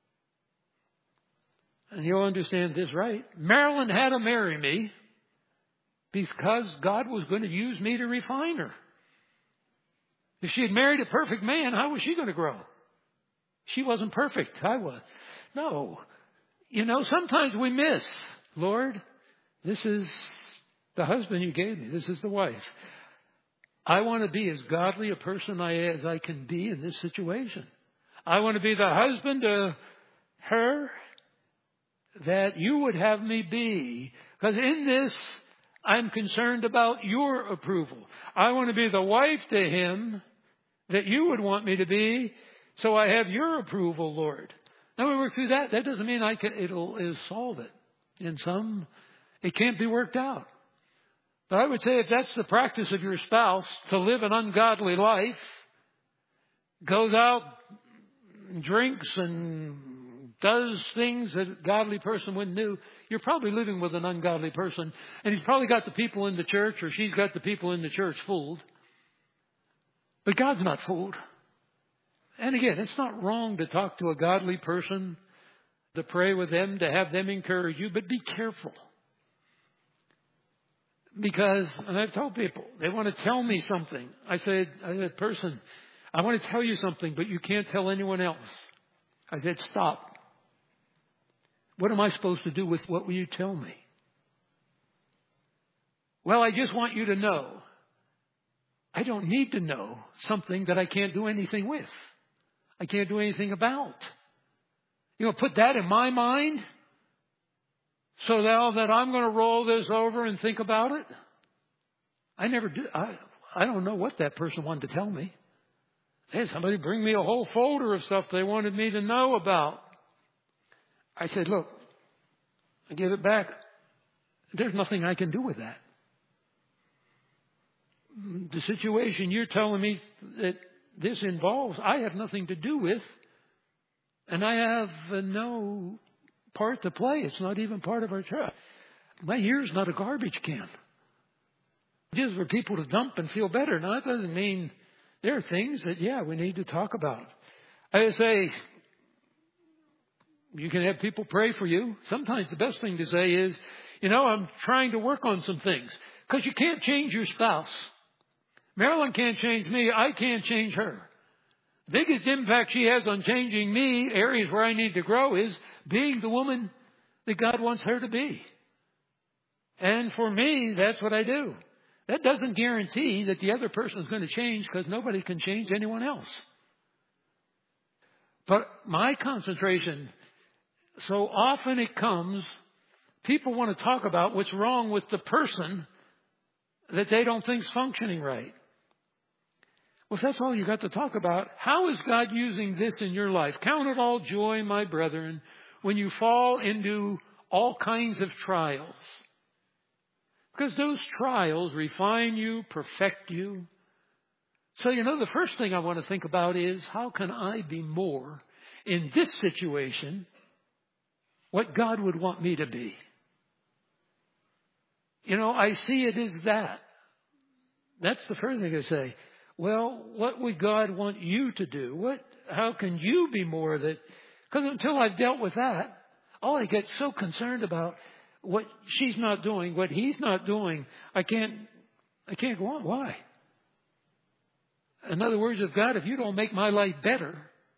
and you'll understand this right, Marilyn had to marry me because God was going to use me to refine her. If she had married a perfect man, how was she going to grow? She wasn't perfect. I was. No. You know, sometimes we miss, Lord, this is the husband you gave me. This is the wife. I want to be as godly a person I, as I can be in this situation. I want to be the husband to her that you would have me be. Because in this, I'm concerned about your approval. I want to be the wife to him that you would want me to be, so I have your approval, Lord. Now we work through that. That doesn't mean I can, it'll, it'll solve it. In some, it can't be worked out. But I would say if that's the practice of your spouse, to live an ungodly life, goes out, drinks and does things that a godly person wouldn't do, you're probably living with an ungodly person. And he's probably got the people in the church, or she's got the people in the church fooled. But God's not fooled. And again, it's not wrong to talk to a godly person, to pray with them, to have them encourage you, but be careful. Because, and I've told people, they want to tell me something. I said, I said, person, I want to tell you something, but you can't tell anyone else. I said, stop. What am I supposed to do with what will you tell me? Well, I just want you to know. I don't need to know something that I can't do anything with. I can't do anything about. You know, put that in my mind so now that I'm going to roll this over and think about it. I never do. I, I don't know what that person wanted to tell me. Hey, somebody bring me a whole folder of stuff they wanted me to know about. I said, look, I give it back. There's nothing I can do with that. The situation you're telling me that this involves, I have nothing to do with, and I have uh, no part to play. It's not even part of our job. My ear's not a garbage can. It is for people to dump and feel better. Now, that doesn't mean there are things that, yeah, we need to talk about. I say, you can have people pray for you. Sometimes the best thing to say is, you know, I'm trying to work on some things. Because you can't change your spouse. Marilyn can't change me. I can't change her. The biggest impact she has on changing me, areas where I need to grow, is being the woman that God wants her to be. And for me, that's what I do. That doesn't guarantee that the other person is going to change, because nobody can change anyone else. But my concentration, so often it comes, people want to talk about what's wrong with the person that they don't think is functioning right. Well, if that's all you got to talk about, how is God using this in your life? Count it all joy, my brethren, when you fall into all kinds of trials. Because those trials refine you, perfect you. So, you know, the first thing I want to think about is, how can I be more in this situation what God would want me to be? You know, I see it as that. That's the first thing I say. Well, what would God want you to do? What? How can you be more that? Because until I've dealt with that, all I get so concerned about what she's not doing, what he's not doing, I can't, I can't go on. Why? In other words, of God, if you don't make my life better,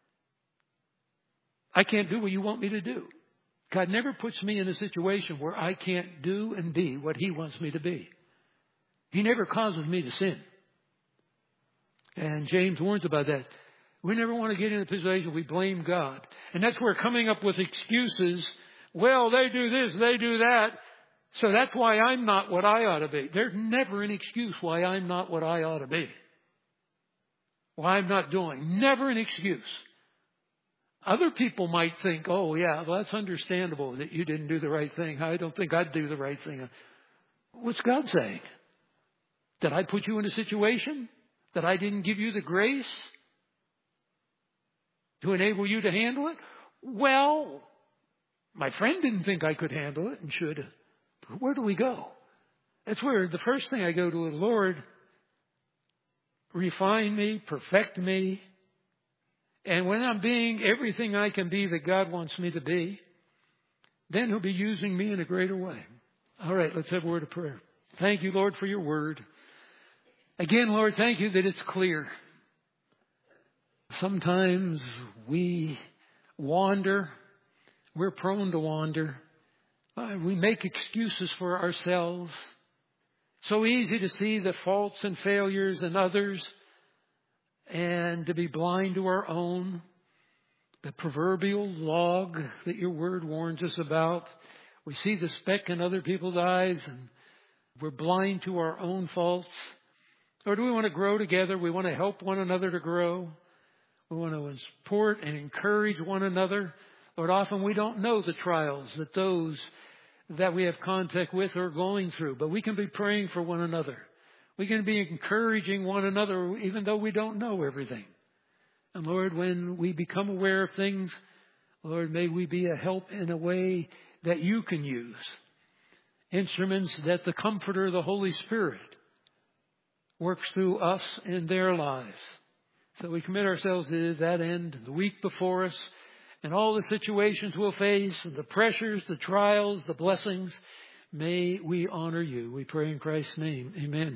I can't do what you want me to do. God never puts me in a situation where I can't do and be what he wants me to be. He never causes me to sin. And James warns about that. We never want to get in a position we blame God. And that's where coming up with excuses, well, they do this, they do that, so that's why I'm not what I ought to be. There's never an excuse why I'm not what I ought to be. Why I'm not doing. Never an excuse. Other people might think, oh, yeah, well, that's understandable that you didn't do the right thing. I don't think I'd do the right thing. What's God saying? Did I put you in a situation that I didn't give you the grace to enable you to handle it? Well, my friend didn't think I could handle it and should. Where do we go? That's where the first thing I go to is, Lord, refine me, perfect me. And when I'm being everything I can be that God wants me to be, then he'll be using me in a greater way. All right, let's have a word of prayer. Thank you, Lord, for your word. Again, Lord, thank you that it's clear. Sometimes we wander. We're prone to wander. Uh, we make excuses for ourselves. So easy to see the faults and failures in others and to be blind to our own. The proverbial log that your word warns us about. We see the speck in other people's eyes and we're blind to our own faults. Or do we want to grow together? We want to help one another to grow. We want to support and encourage one another. Lord, often we don't know the trials that those that we have contact with are going through. But we can be praying for one another. We can be encouraging one another even though we don't know everything. And Lord, when we become aware of things, Lord, may we be a help in a way that you can use. Instruments that the Comforter, the Holy Spirit, works through us in their lives. So we commit ourselves to that end, the week before us, and all the situations we'll face, and the pressures, the trials, the blessings. May we honor you. We pray in Christ's name. Amen.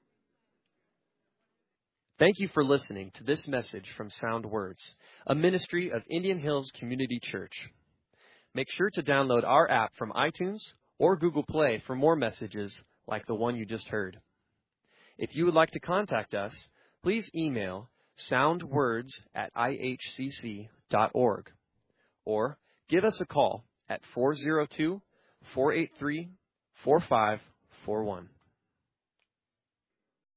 Thank you for listening to this message from Sound Words, a ministry of Indian Hills Community Church. Make sure to download our app from iTunes or Google Play for more messages like the one you just heard. If you would like to contact us, please email soundwords at i h c c dot org or give us a call at four oh two, four eight three, four five four one.